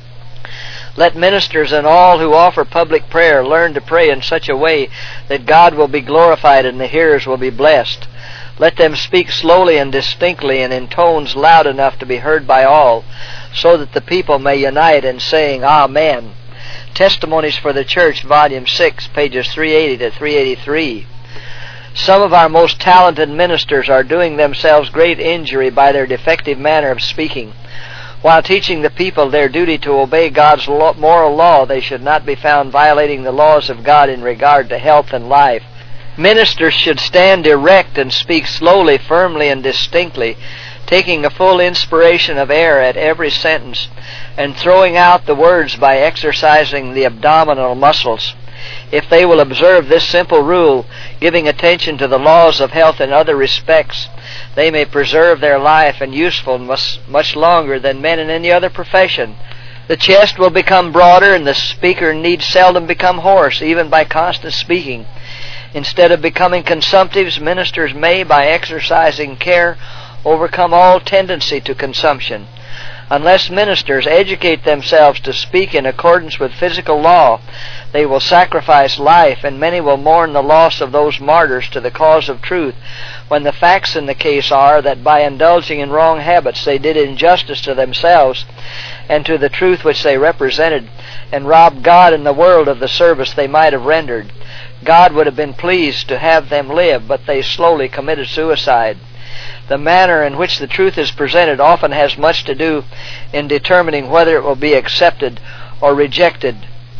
Let ministers and all who offer public prayer learn to pray in such a way that God will be glorified and the hearers will be blessed. Let them speak slowly and distinctly and in tones loud enough to be heard by all, so that the people may unite in saying, Amen. Testimonies for the Church, Volume 6, pages 380 to 383. Some of our most talented ministers are doing themselves great injury by their defective manner of speaking. While teaching the people their duty to obey God's moral law, they should not be found violating the laws of God in regard to health and life. Ministers should stand erect and speak slowly, firmly, and distinctly, taking a full inspiration of air at every sentence, and throwing out the words by exercising the abdominal muscles. If they will observe this simple rule, giving attention to the laws of health in other respects, they may preserve their life and usefulness much longer than men in any other profession. The chest will become broader, and the speaker need seldom become hoarse, even by constant speaking. Instead of becoming consumptives, ministers may, by exercising care, overcome all tendency to consumption. Unless ministers educate themselves to speak in accordance with physical law, they will sacrifice life, and many will mourn the loss of those martyrs to the cause of truth, when the facts in the case are that by indulging in wrong habits they did injustice to themselves and to the truth which they represented, and robbed God and the world of the service they might have rendered. God would have been pleased to have them live, but they slowly committed suicide. The manner in which the truth is presented often has much to do in determining whether it will be accepted or rejected.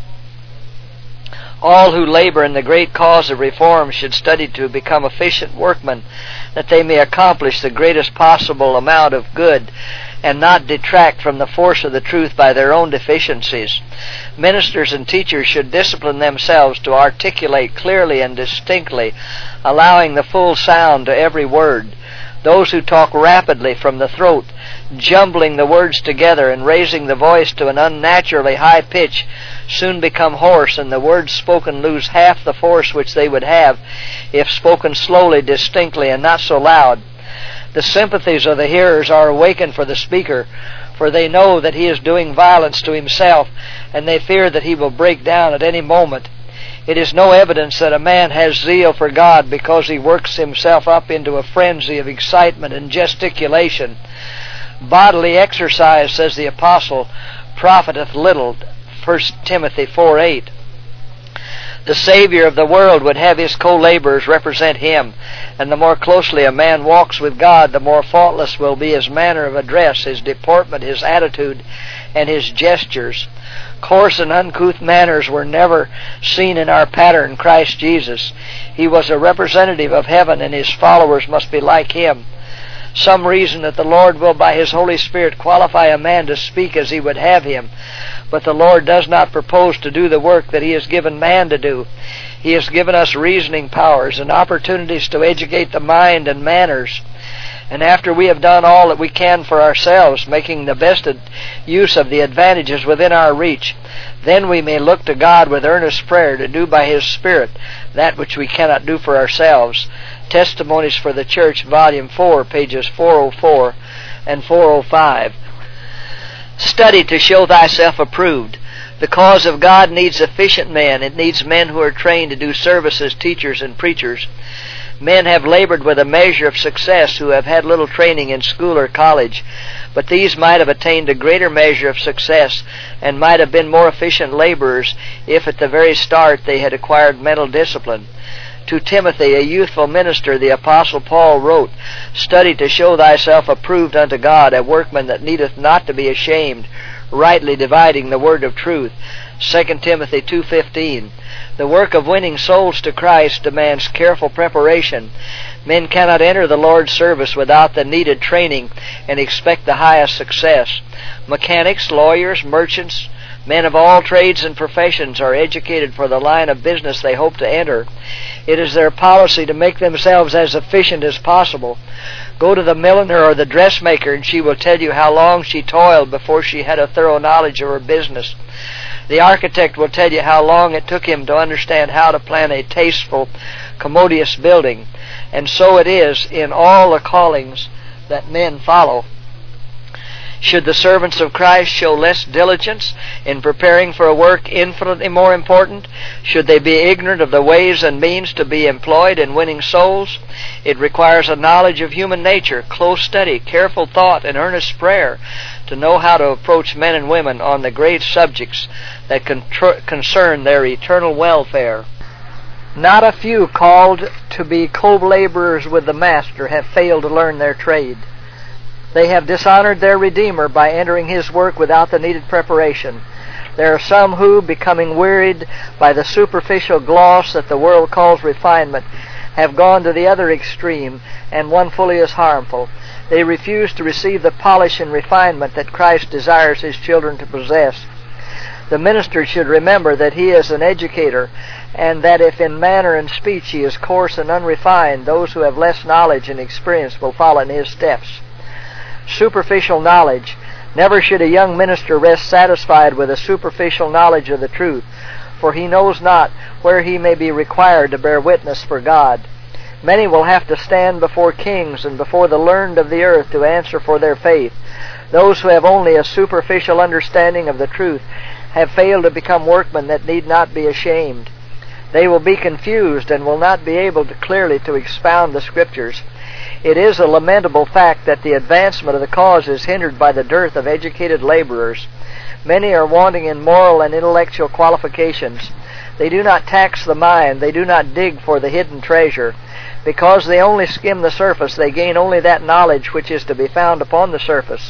All who labor in the great cause of reform should study to become efficient workmen, that they may accomplish the greatest possible amount of good and not detract from the force of the truth by their own deficiencies. Ministers and teachers should discipline themselves to articulate clearly and distinctly, allowing the full sound to every word. Those who talk rapidly from the throat, jumbling the words together and raising the voice to an unnaturally high pitch, soon become hoarse, and the words spoken lose half the force which they would have if spoken slowly, distinctly, and not so loud. The sympathies of the hearers are awakened for the speaker, for they know that he is doing violence to himself, and they fear that he will break down at any moment. It is no evidence that a man has zeal for God because he works himself up into a frenzy of excitement and gesticulation. Bodily exercise, says the apostle, profiteth little, 1 Timothy 4:8. The Savior of the world would have his co-laborers represent him, and the more closely a man walks with God, the more faultless will be his manner of address, his deportment, his attitude, and his gestures. Coarse and uncouth manners were never seen in our pattern, Christ Jesus. He was a representative of heaven, and his followers must be like him. Some reason that the Lord will by his Holy Spirit qualify a man to speak as he would have him. But the Lord does not propose to do the work that he has given man to do. He has given us reasoning powers and opportunities to educate the mind and manners. And after we have done all that we can for ourselves, making the best use of the advantages within our reach, then we may look to God with earnest prayer to do by his Spirit that which we cannot do for ourselves. Testimonies for the Church, Volume 4, pages 404 and 405. Study to show thyself approved. The cause of God needs efficient men. It needs men who are trained to do service as teachers and preachers. Men have labored with a measure of success who have had little training in school or college, but these might have attained a greater measure of success and might have been more efficient laborers if at the very start they had acquired mental discipline. To Timothy, a youthful minister, the Apostle Paul wrote, "Study to show thyself approved unto God, a workman that needeth not to be ashamed, rightly dividing the word of truth." 2 Timothy 2:15. The work of winning souls to Christ demands careful preparation. Men cannot enter the Lord's service without the needed training and expect the highest success. Mechanics, lawyers, merchants, men of all trades and professions are educated for the line of business they hope to enter. It is their policy to make themselves as efficient as possible. Go to the milliner or the dressmaker, and she will tell you how long she toiled before she had a thorough knowledge of her business. The architect will tell you how long it took him to understand how to plan a tasteful, commodious building. And so it is in all the callings that men follow. Should the servants of Christ show less diligence in preparing for a work infinitely more important? Should they be ignorant of the ways and means to be employed in winning souls? It requires a knowledge of human nature, close study, careful thought, and earnest prayer to know how to approach men and women on the great subjects that concern their eternal welfare. Not a few called to be co-laborers with the Master have failed to learn their trade. They have dishonored their Redeemer by entering his work without the needed preparation. There are some who, becoming wearied by the superficial gloss that the world calls refinement, have gone to the other extreme, and one fully as harmful. They refuse to receive the polish and refinement that Christ desires his children to possess. The minister should remember that he is an educator, and that if in manner and speech he is coarse and unrefined, those who have less knowledge and experience will follow in his steps. Superficial knowledge. Never should a young minister rest satisfied with a superficial knowledge of the truth, for he knows not where he may be required to bear witness for God. Many will have to stand before kings and before the learned of the earth to answer for their faith. Those who have only a superficial understanding of the truth have failed to become workmen that need not be ashamed. They will be confused and will not be able to clearly to expound the Scriptures. It is a lamentable fact that the advancement of the cause is hindered by the dearth of educated laborers. Many are wanting in moral and intellectual qualifications. They do not tax the mind. They do not dig for the hidden treasure. Because they only skim the surface, they gain only that knowledge which is to be found upon the surface.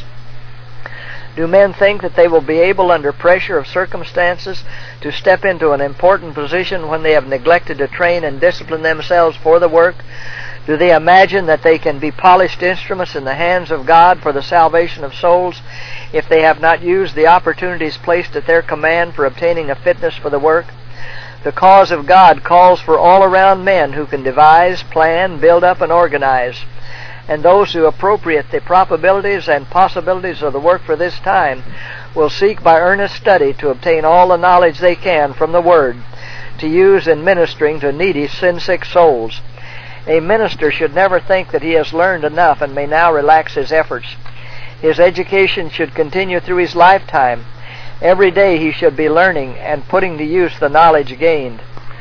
Do men think that they will be able, under pressure of circumstances, to step into an important position when they have neglected to train and discipline themselves for the work? Do they imagine that they can be polished instruments in the hands of God for the salvation of souls if they have not used the opportunities placed at their command for obtaining a fitness for the work? The cause of God calls for all-around men who can devise, plan, build up, and organize. And those who appropriate the probabilities and possibilities of the work for this time will seek by earnest study to obtain all the knowledge they can from the Word to use in ministering to needy, sin-sick souls. A minister should never think that he has learned enough and may now relax his efforts. His education should continue through his lifetime. Every day he should be learning and putting to use the knowledge gained.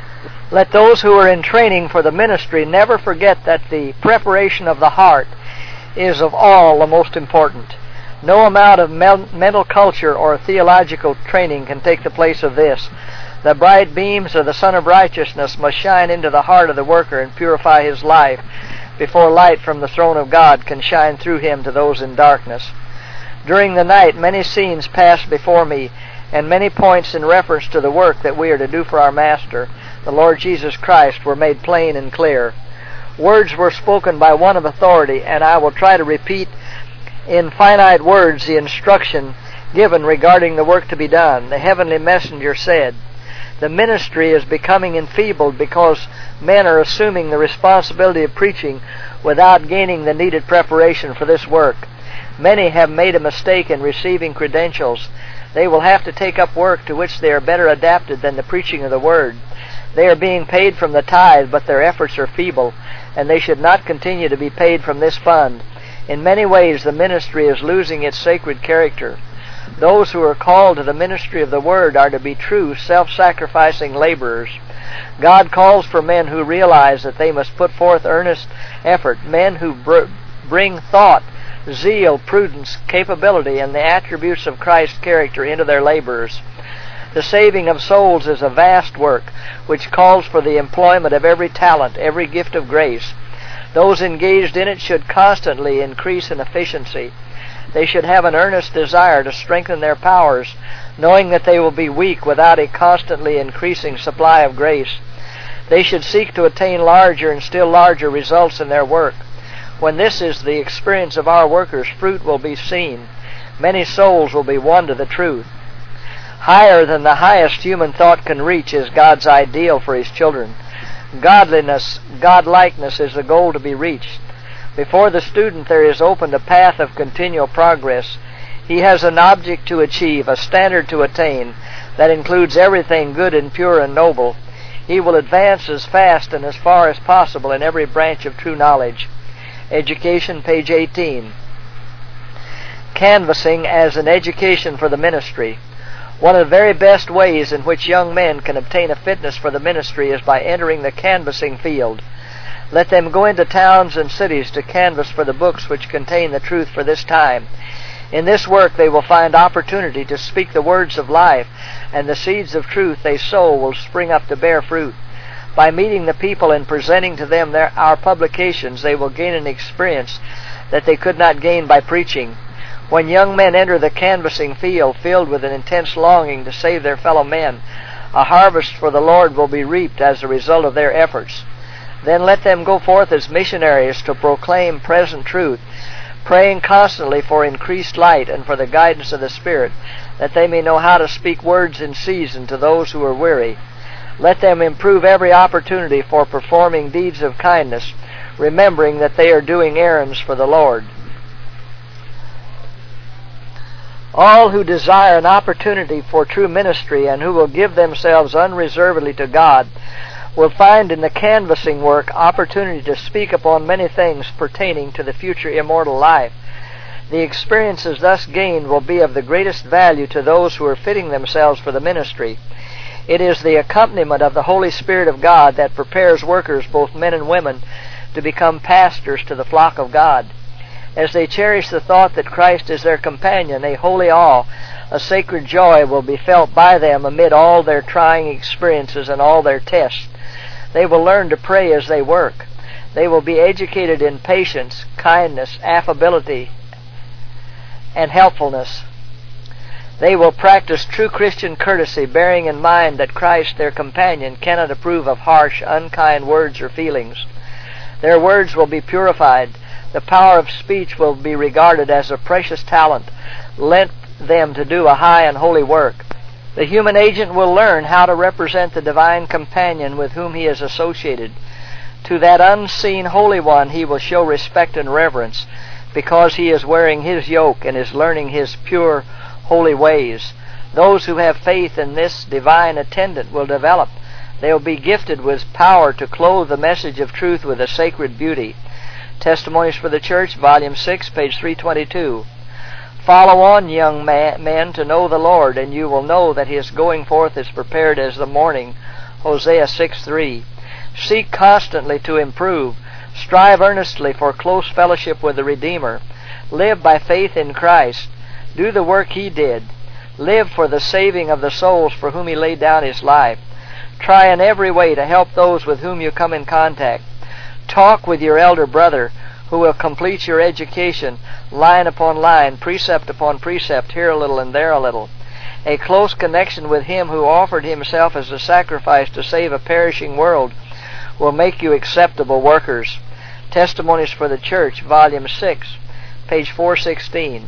Let those who are in training for the ministry never forget that the preparation of the heart is of all the most important. No amount of mental culture or theological training can take the place of this. The bright beams of the Sun of Righteousness must shine into the heart of the worker and purify his life before light from the throne of God can shine through him to those in darkness. During the night, many scenes passed before me, and many points in reference to the work that we are to do for our Master, the Lord Jesus Christ, were made plain and clear. Words were spoken by one of authority, and I will try to repeat in finite words the instruction given regarding the work to be done. The heavenly messenger said, "The ministry is becoming enfeebled because men are assuming the responsibility of preaching without gaining the needed preparation for this work. Many have made a mistake in receiving credentials. They will have to take up work to which they are better adapted than the preaching of the Word. They are being paid from the tithe, but their efforts are feeble, and they should not continue to be paid from this fund. In many ways, the ministry is losing its sacred character. Those who are called to the ministry of the Word are to be true, self-sacrificing laborers. God calls for men who realize that they must put forth earnest effort, men who bring thought, zeal, prudence, capability, and the attributes of Christ's character into their labors. The saving of souls is a vast work, which calls for the employment of every talent, every gift of grace. Those engaged in it should constantly increase in efficiency. They should have an earnest desire to strengthen their powers, knowing that they will be weak without a constantly increasing supply of grace. They should seek to attain larger and still larger results in their work. When this is the experience of our workers, fruit will be seen. Many souls will be won to the truth. Higher than the highest human thought can reach is God's ideal for His children. Godliness, Godlikeness is the goal to be reached. Before the student there is opened a path of continual progress. He has an object to achieve, a standard to attain, that includes everything good and pure and noble. He will advance as fast and as far as possible in every branch of true knowledge. Education, page 18. Canvassing as an education for the ministry. One of the very best ways in which young men can obtain a fitness for the ministry is by entering the canvassing field. Let them go into towns and cities to canvass for the books which contain the truth for this time. In this work they will find opportunity to speak the words of life, and the seeds of truth they sow will spring up to bear fruit. By meeting the people and presenting to them our publications, they will gain an experience that they could not gain by preaching. When young men enter the canvassing field filled with an intense longing to save their fellow men, a harvest for the Lord will be reaped as a result of their efforts. Then let them go forth as missionaries to proclaim present truth, praying constantly for increased light and for the guidance of the Spirit, that they may know how to speak words in season to those who are weary. Let them improve every opportunity for performing deeds of kindness, remembering that they are doing errands for the Lord. All who desire an opportunity for true ministry and who will give themselves unreservedly to God will find in the canvassing work opportunity to speak upon many things pertaining to the future immortal life. The experiences thus gained will be of the greatest value to those who are fitting themselves for the ministry. It is the accompaniment of the Holy Spirit of God that prepares workers, both men and women, to become pastors to the flock of God. As they cherish the thought that Christ is their companion, a holy awe, a sacred joy will be felt by them amid all their trying experiences and all their tests. They will learn to pray as they work. They will be educated in patience, kindness, affability, and helpfulness. They will practice true Christian courtesy, bearing in mind that Christ, their companion, cannot approve of harsh, unkind words or feelings. Their words will be purified. The power of speech will be regarded as a precious talent lent them to do a high and holy work. The human agent will learn how to represent the divine companion with whom he is associated. To that unseen Holy One he will show respect and reverence, because he is wearing his yoke and is learning his pure, holy ways. Those who have faith in this divine attendant will develop. They will be gifted with power to clothe the message of truth with a sacred beauty. Testimonies for the Church, Volume 6, page 322. Follow on, young men, to know the Lord, and you will know that his going forth is prepared as the morning. Hosea 6:3. Seek constantly to improve. Strive earnestly for close fellowship with the Redeemer. Live by faith in Christ. Do the work he did. Live for the saving of the souls for whom he laid down his life. Try in every way to help those with whom you come in contact. Talk with your elder brother, who will complete your education, line upon line, precept upon precept, here a little and there a little. A close connection with him who offered himself as a sacrifice to save a perishing world will make you acceptable workers. Testimonies for the Church, Volume 6, page 416.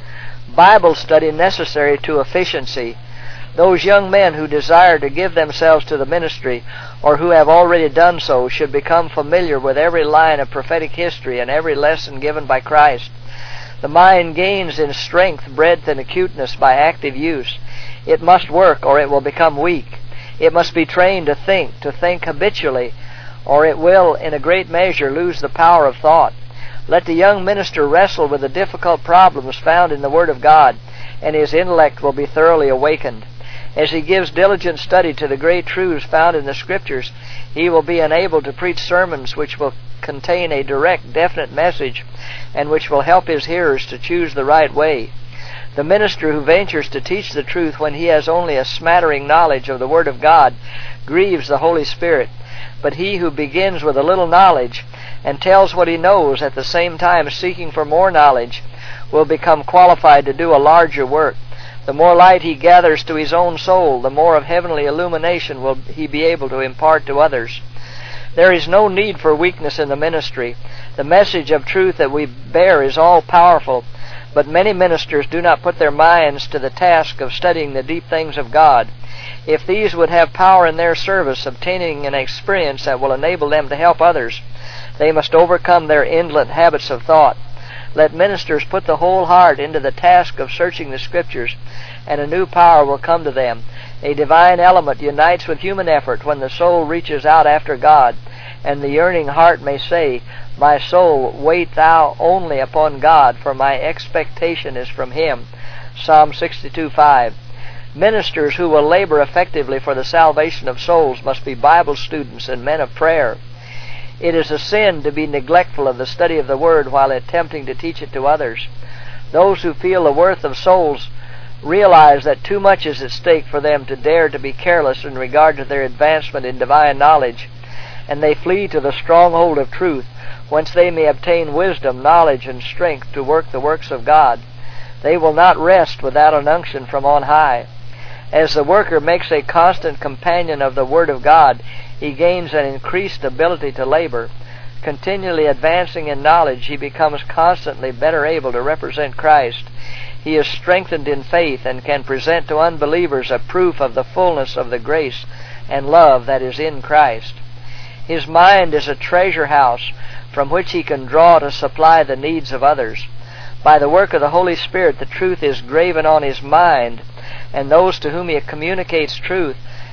Bible study necessary to efficiency. Those young men who desire to give themselves to the ministry, or who have already done so, should become familiar with every line of prophetic history and every lesson given by Christ. The mind gains in strength, breadth, and acuteness by active use. It must work, or it will become weak. It must be trained to think habitually, or it will, in a great measure, lose the power of thought. Let the young minister wrestle with the difficult problems found in the Word of God, and his intellect will be thoroughly awakened. As he gives diligent study to the great truths found in the Scriptures, he will be enabled to preach sermons which will contain a direct, definite message, and which will help his hearers to choose the right way. The minister who ventures to teach the truth when he has only a smattering knowledge of the Word of God grieves the Holy Spirit. But he who begins with a little knowledge and tells what he knows, at the same time seeking for more knowledge, will become qualified to do a larger work. The more light he gathers to his own soul, the more of heavenly illumination will he be able to impart to others. There is no need for weakness in the ministry. The message of truth that we bear is all-powerful, but many ministers do not put their minds to the task of studying the deep things of God. If these would have power in their service, obtaining an experience that will enable them to help others, they must overcome their indolent habits of thought. Let ministers put the whole heart into the task of searching the Scriptures, and a new power will come to them. A divine element unites with human effort when the soul reaches out after God, and the yearning heart may say, "My soul, wait thou only upon God, for my expectation is from him." Psalm 62:5. Ministers who will labor effectively for the salvation of souls must be Bible students and men of prayer. It is a sin to be neglectful of the study of the Word while attempting to teach it to others. Those who feel the worth of souls realize that too much is at stake for them to dare to be careless in regard to their advancement in divine knowledge, and they flee to the stronghold of truth, whence they may obtain wisdom, knowledge, and strength to work the works of God. They will not rest without an unction from on high. As the worker makes a constant companion of the Word of God, he gains an increased ability to labor. Continually advancing in knowledge, he becomes constantly better able to represent Christ. He is strengthened in faith and can present to unbelievers a proof of the fullness of the grace and love that is in Christ. His mind is a treasure house from which he can draw to supply the needs of others. By the work of the Holy Spirit, the truth is graven on his mind, and those to whom he communicates truth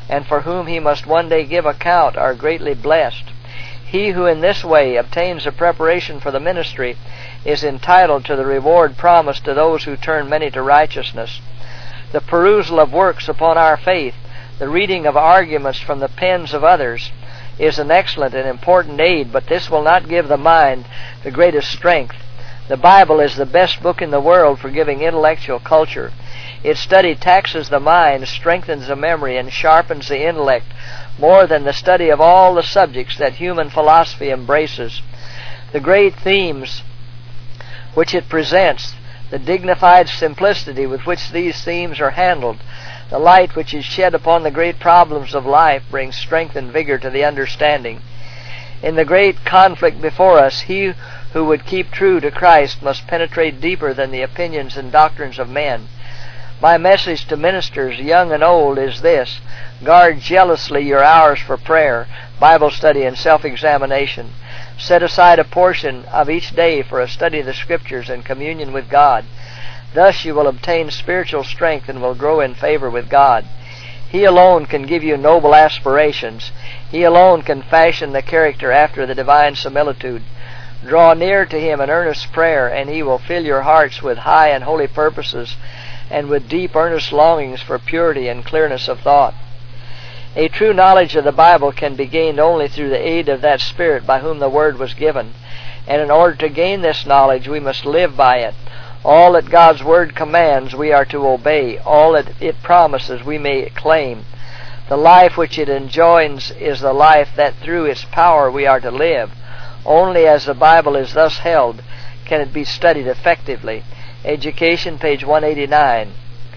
and for whom he must one day give account, are greatly blessed. He who in this way obtains a preparation for the ministry is entitled to the reward promised to those who turn many to righteousness. The perusal of works upon our faith, the reading of arguments from the pens of others, is an excellent and important aid, but this will not give the mind the greatest strength. The Bible is the best book in the world for giving intellectual culture. Its study taxes the mind, strengthens the memory, and sharpens the intellect more than the study of all the subjects that human philosophy embraces. The great themes which it presents, the dignified simplicity with which these themes are handled, the light which is shed upon the great problems of life brings strength and vigor to the understanding. In the great conflict before us, he who would keep true to Christ must penetrate deeper than the opinions and doctrines of men. My message to ministers, young and old, is this: guard jealously your hours for prayer, Bible study, and self-examination. Set aside a portion of each day for a study of the Scriptures and communion with God. Thus you will obtain spiritual strength and will grow in favor with God. He alone can give you noble aspirations. He alone can fashion the character after the divine similitude. Draw near to Him in earnest prayer, and He will fill your hearts with high and holy purposes and with deep earnest longings for purity and clearness of thought. A true knowledge of the Bible can be gained only through the aid of that Spirit by whom the Word was given, and in order to gain this knowledge we must live by it. All that God's Word commands we are to obey. All that it promises we may claim. The life which it enjoins is the life that through its power we are to live. Only as the Bible is thus held can it be studied effectively. Education, page 189.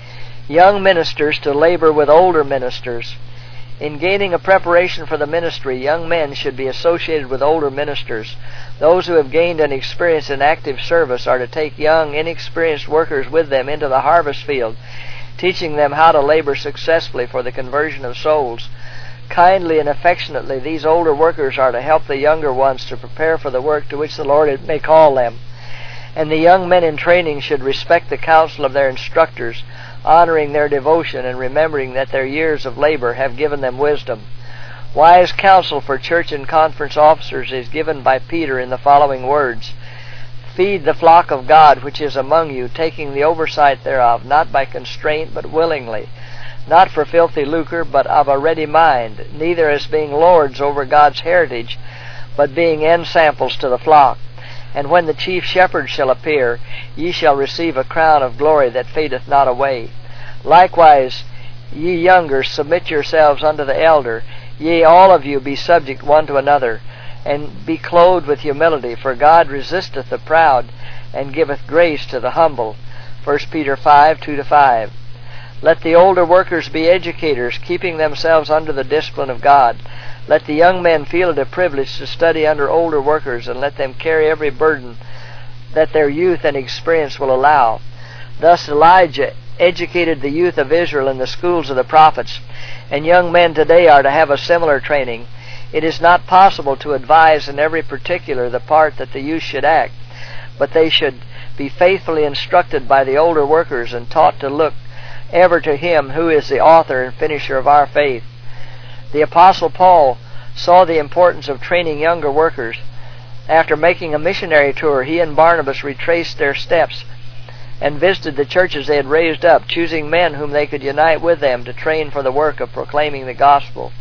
Young ministers to labor with older ministers. In gaining a preparation for the ministry, young men should be associated with older ministers. Those who have gained an experience in active service are to take young, inexperienced workers with them into the harvest field, teaching them how to labor successfully for the conversion of souls. Kindly and affectionately, these older workers are to help the younger ones to prepare for the work to which the Lord may call them. And the young men in training should respect the counsel of their instructors, honoring their devotion and remembering that their years of labor have given them wisdom. Wise counsel for church and conference officers is given by Peter in the following words: Feed the flock of God which is among you, taking the oversight thereof, not by constraint, but willingly, not for filthy lucre, but of a ready mind, neither as being lords over God's heritage, but being ensamples to the flock. And when the chief shepherd shall appear, ye shall receive a crown of glory that fadeth not away. Likewise, ye younger, submit yourselves unto the elder. Yea, all of you be subject one to another, and be clothed with humility, for God resisteth the proud, and giveth grace to the humble. 1 Peter 5, 2-5. Let the older workers be educators, keeping themselves under the discipline of God. Let the young men feel it a privilege to study under older workers, and let them carry every burden that their youth and experience will allow. Thus Elijah educated the youth of Israel in the schools of the prophets, and young men today are to have a similar training. It is not possible to advise in every particular the part that the youth should act, but they should be faithfully instructed by the older workers and taught to look ever to Him who is the author and finisher of our faith. The Apostle Paul saw the importance of training younger workers. After making a missionary tour, he and Barnabas retraced their steps and visited the churches they had raised up, choosing men whom they could unite with them to train for the work of proclaiming the gospel.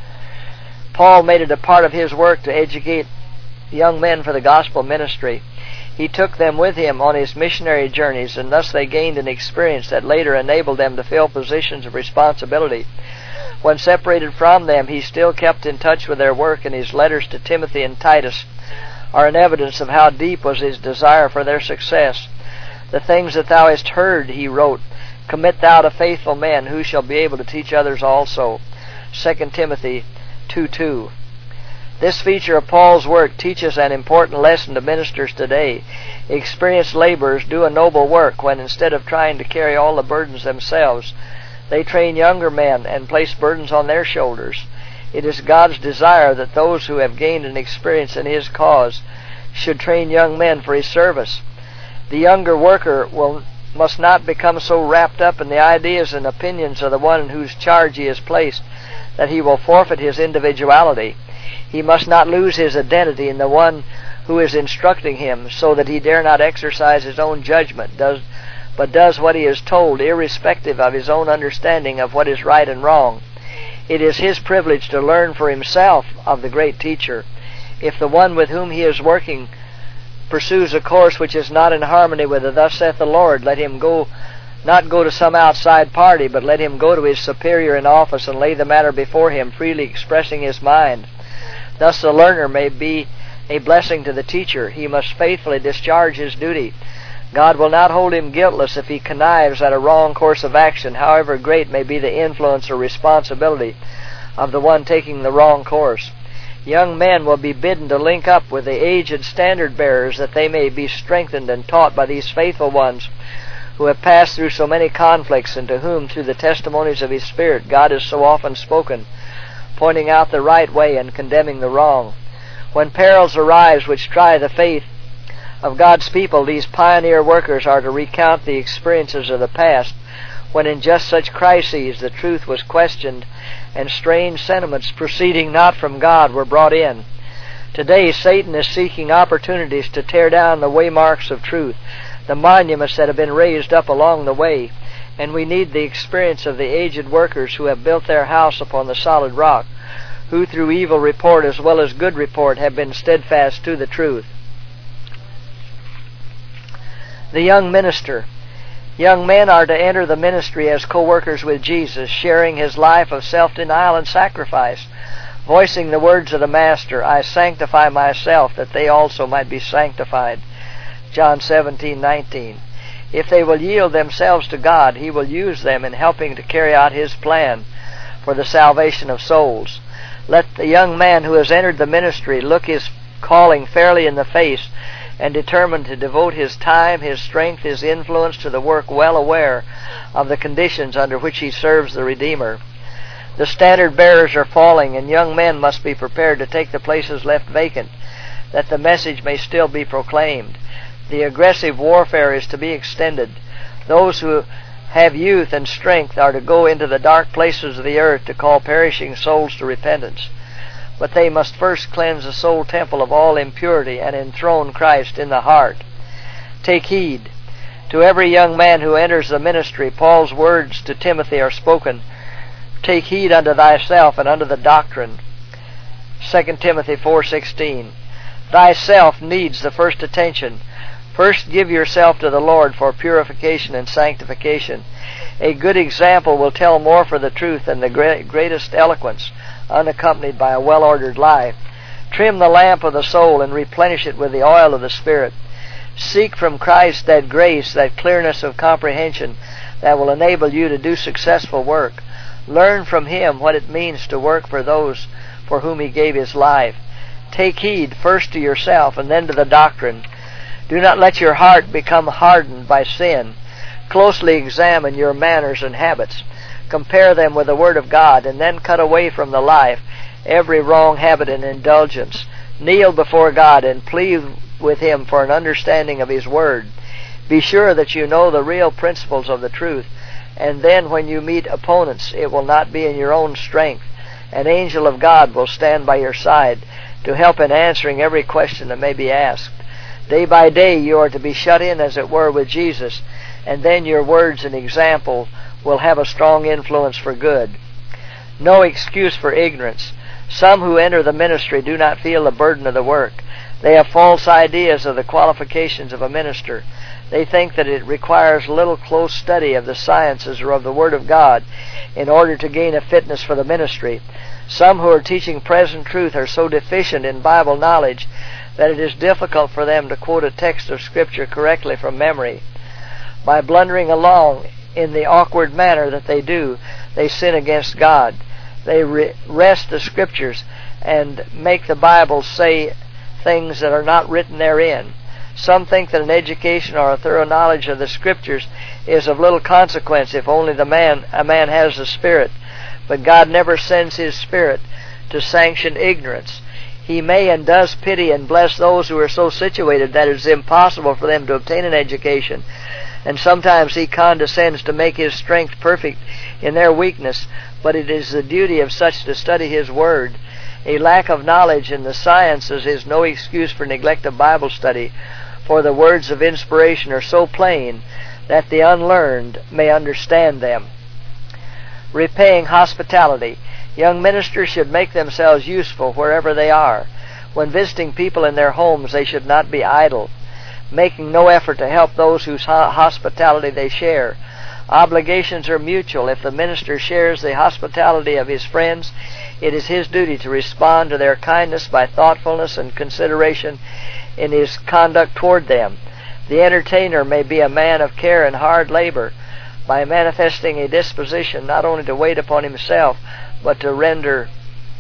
Paul made it a part of his work to educate young men for the gospel ministry. He took them with him on his missionary journeys, and thus they gained an experience that later enabled them to fill positions of responsibility. When separated from them, he still kept in touch with their work, and his letters to Timothy and Titus are an evidence of how deep was his desire for their success. The things that thou hast heard, he wrote, commit thou to faithful men, who shall be able to teach others also. 2 Timothy 2:2. This feature of Paul's work teaches an important lesson to ministers today. Experienced laborers do a noble work when, instead of trying to carry all the burdens themselves, they train younger men and place burdens on their shoulders. It is God's desire that those who have gained an experience in His cause should train young men for His service. The younger worker will must not become so wrapped up in the ideas and opinions of the one in whose charge he is placed that he will forfeit his individuality. He must not lose his identity in the one who is instructing him, so that he dare not exercise his own judgment, but does what he is told, irrespective of his own understanding of what is right and wrong. It is his privilege to learn for himself of the great teacher. If the one with whom he is working pursues a course which is not in harmony with the "Thus saith the Lord," let him not go to some outside party, but let him go to his superior in office and lay the matter before him, freely expressing his mind. Thus the learner may be a blessing to the teacher. He must faithfully discharge his duty. God will not hold him guiltless if he connives at a wrong course of action, however great may be the influence or responsibility of the one taking the wrong course. Young men will be bidden to link up with the aged standard bearers, that they may be strengthened and taught by these faithful ones who have passed through so many conflicts, and to whom, through the testimonies of His Spirit, God has so often spoken, pointing out the right way and condemning the wrong. When perils arise which try the faith of God's people, these pioneer workers are to recount the experiences of the past, when in just such crises the truth was questioned and strange sentiments proceeding not from God were brought in. Today Satan is seeking opportunities to tear down the waymarks of truth, the monuments that have been raised up along the way, and we need the experience of the aged workers who have built their house upon the solid rock, who through evil report as well as good report have been steadfast to the truth. The young minister. Young men are to enter the ministry as co-workers with Jesus, sharing His life of self-denial and sacrifice, voicing the words of the Master, "I sanctify myself, that they also might be sanctified." John 17:19. If they will yield themselves to God, He will use them in helping to carry out His plan for the salvation of souls. Let the young man who has entered the ministry look his calling fairly in the face and determine to devote his time, his strength, his influence to the work, well aware of the conditions under which he serves the Redeemer. The standard bearers are falling, and young men must be prepared to take the places left vacant, that the message may still be proclaimed. The aggressive warfare is to be extended. Those who have youth and strength are to go into the dark places of the earth to call perishing souls to repentance. But they must first cleanse the soul temple of all impurity and enthrone Christ in the heart. Take heed. To every young man who enters the ministry, Paul's words to Timothy are spoken. Take heed unto thyself and unto the doctrine. 2 Timothy 4:16. Thyself needs the first attention. First give yourself to the Lord for purification and sanctification. A good example will tell more for the truth than the greatest eloquence, unaccompanied by a well-ordered life. Trim the lamp of the soul and replenish it with the oil of the Spirit. Seek from Christ that grace, that clearness of comprehension that will enable you to do successful work. Learn from Him what it means to work for those for whom He gave His life. Take heed first to yourself and then to the doctrine. Do not let your heart become hardened by sin. Closely examine your manners and habits. Compare them with the Word of God, and then cut away from the life every wrong habit and indulgence. Kneel before God and plead with Him for an understanding of His Word. Be sure that you know the real principles of the truth, and then when you meet opponents, it will not be in your own strength. An angel of God will stand by your side to help in answering every question that may be asked. Day by day you are to be shut in, as it were, with Jesus, and then your words and example will have a strong influence for good. No excuse for ignorance. Some who enter the ministry do not feel the burden of the work. They have false ideas of the qualifications of a minister. They think that it requires little close study of the sciences or of the Word of God in order to gain a fitness for the ministry. Some who are teaching present truth are so deficient in Bible knowledge that it is difficult for them to quote a text of Scripture correctly from memory. By blundering along in the awkward manner that they do, they sin against God. They wrest the Scriptures and make the Bible say things that are not written therein. Some think that an education or a thorough knowledge of the Scriptures is of little consequence if only a man has the Spirit. But God never sends His Spirit to sanction ignorance. He may and does pity and bless those who are so situated that it is impossible for them to obtain an education. and sometimes he condescends to make his strength perfect in their weakness, but it is the duty of such to study his word. A lack of knowledge in the sciences is no excuse for neglect of Bible study, for the words of inspiration are so plain that the unlearned may understand them. Repaying hospitality. Young ministers should make themselves useful wherever they are. When visiting people in their homes, they should not be idle, making no effort to help those whose hospitality they share. Obligations are mutual. If the minister shares the hospitality of his friends, it is his duty to respond to their kindness by thoughtfulness and consideration in his conduct toward them. The entertainer may be a man of care and hard labor. By manifesting a disposition not only to wait upon himself, but to render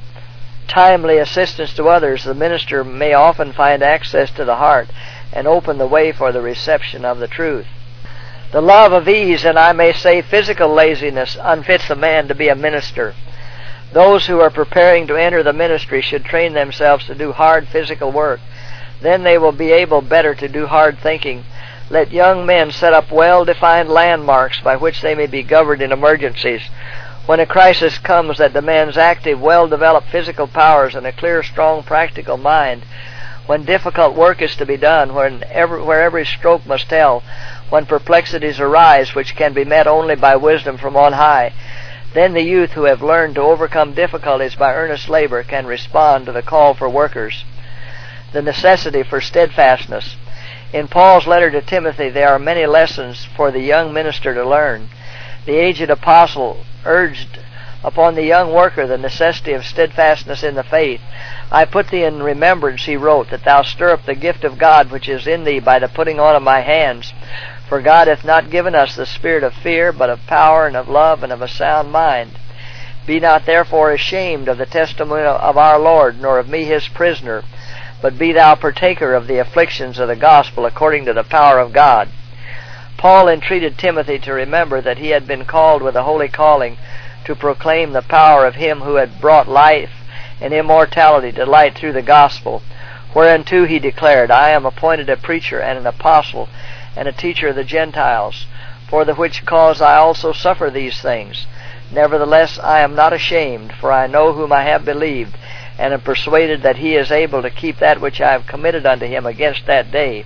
timely assistance to others, the minister may often find access to the heart and open the way for the reception of the truth. The love of ease, and I may say physical laziness, unfits a man to be a minister. Those who are preparing to enter the ministry should train themselves to do hard physical work. Then they will be able better to do hard thinking. Let young men set up well-defined landmarks by which they may be governed in emergencies. When a crisis comes that demands active, well-developed physical powers and a clear, strong, practical mind, when difficult work is to be done, where every stroke must tell, when perplexities arise which can be met only by wisdom from on high, then the youth who have learned to overcome difficulties by earnest labor can respond to the call for workers. The necessity for steadfastness. In Paul's letter to Timothy, there are many lessons for the young minister to learn. The aged apostle urged upon the young worker the necessity of steadfastness in the faith. I put thee in remembrance, he wrote, that thou stir up the gift of God which is in thee by the putting on of my hands. For God hath not given us the spirit of fear, but of power and of love and of a sound mind. Be not therefore ashamed of the testimony of our Lord, nor of me his prisoner, but be thou partaker of the afflictions of the gospel according to the power of God. Paul entreated Timothy to remember that he had been called with a holy calling to proclaim the power of him who had brought life and immortality to light through the gospel, whereunto he declared, I am appointed a preacher and an apostle and a teacher of the Gentiles, for the which cause I also suffer these things. Nevertheless I am not ashamed, for I know whom I have believed, and am persuaded that he is able to keep that which I have committed unto him against that day.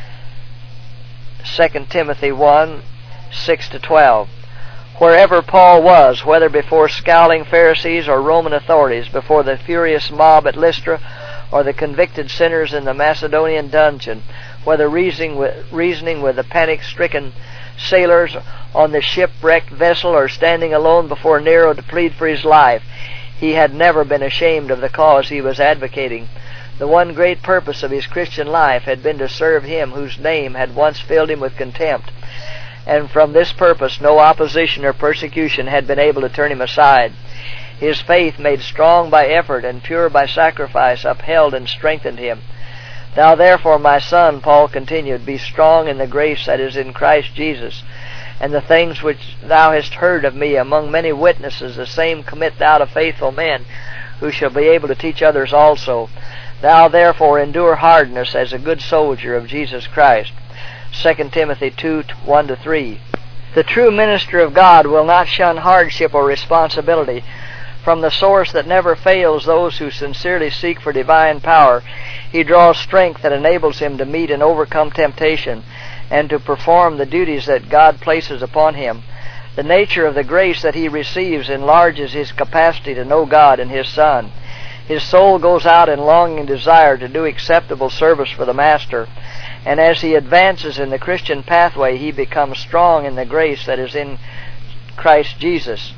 2 Timothy 1, 6-12. Wherever Paul was, whether before scowling Pharisees or Roman authorities, before the furious mob at Lystra, or the convicted sinners in the Macedonian dungeon, whether reasoning with the panic-stricken sailors on the shipwrecked vessel, or standing alone before Nero to plead for his life, he had never been ashamed of the cause he was advocating. The one great purpose of his Christian life had been to serve him whose name had once filled him with contempt, and from this purpose no opposition or persecution had been able to turn him aside. His faith, made strong by effort and pure by sacrifice, upheld and strengthened him. Thou therefore, my son, Paul continued, be strong in the grace that is in Christ Jesus. And the things which thou hast heard of me among many witnesses, the same commit thou to faithful men, who shall be able to teach others also. Thou therefore endure hardness as a good soldier of Jesus Christ. 2 Timothy 2, 1-3. The true minister of God will not shun hardship or responsibility. From the source that never fails those who sincerely seek for divine power, he draws strength that enables him to meet and overcome temptation, and to perform the duties that God places upon him. The nature of the grace that he receives enlarges his capacity to know God and his Son. His soul goes out in longing desire to do acceptable service for the Master, and as he advances in the Christian pathway, he becomes strong in the grace that is in Christ Jesus.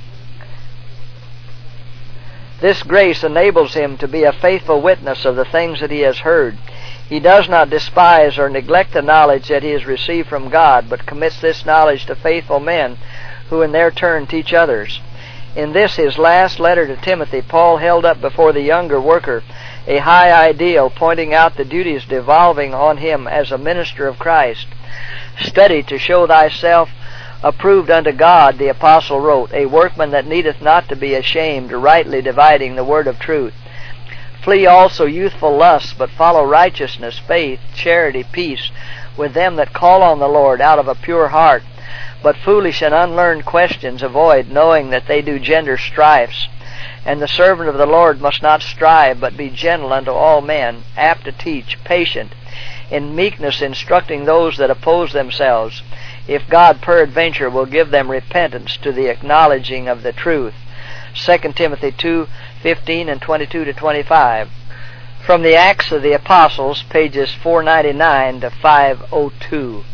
This grace enables him to be a faithful witness of the things that he has heard. He does not despise or neglect the knowledge that he has received from God, but commits this knowledge to faithful men who in their turn teach others. In this, his last letter to Timothy, Paul held up before the younger worker a high ideal, pointing out the duties devolving on him as a minister of Christ. Study to show thyself approved unto God, the apostle wrote, a workman that needeth not to be ashamed, rightly dividing the word of truth. Flee also youthful lusts, but follow righteousness, faith, charity, peace, with them that call on the Lord out of a pure heart. But foolish and unlearned questions avoid, knowing that they do gender strifes. And the servant of the Lord must not strive, but be gentle unto all men, apt to teach, patient, in meekness instructing those that oppose themselves, if God peradventure will give them repentance to the acknowledging of the truth. 2 Timothy 2:15 and 22 to 25. From the Acts of the Apostles, pages 499 to 502.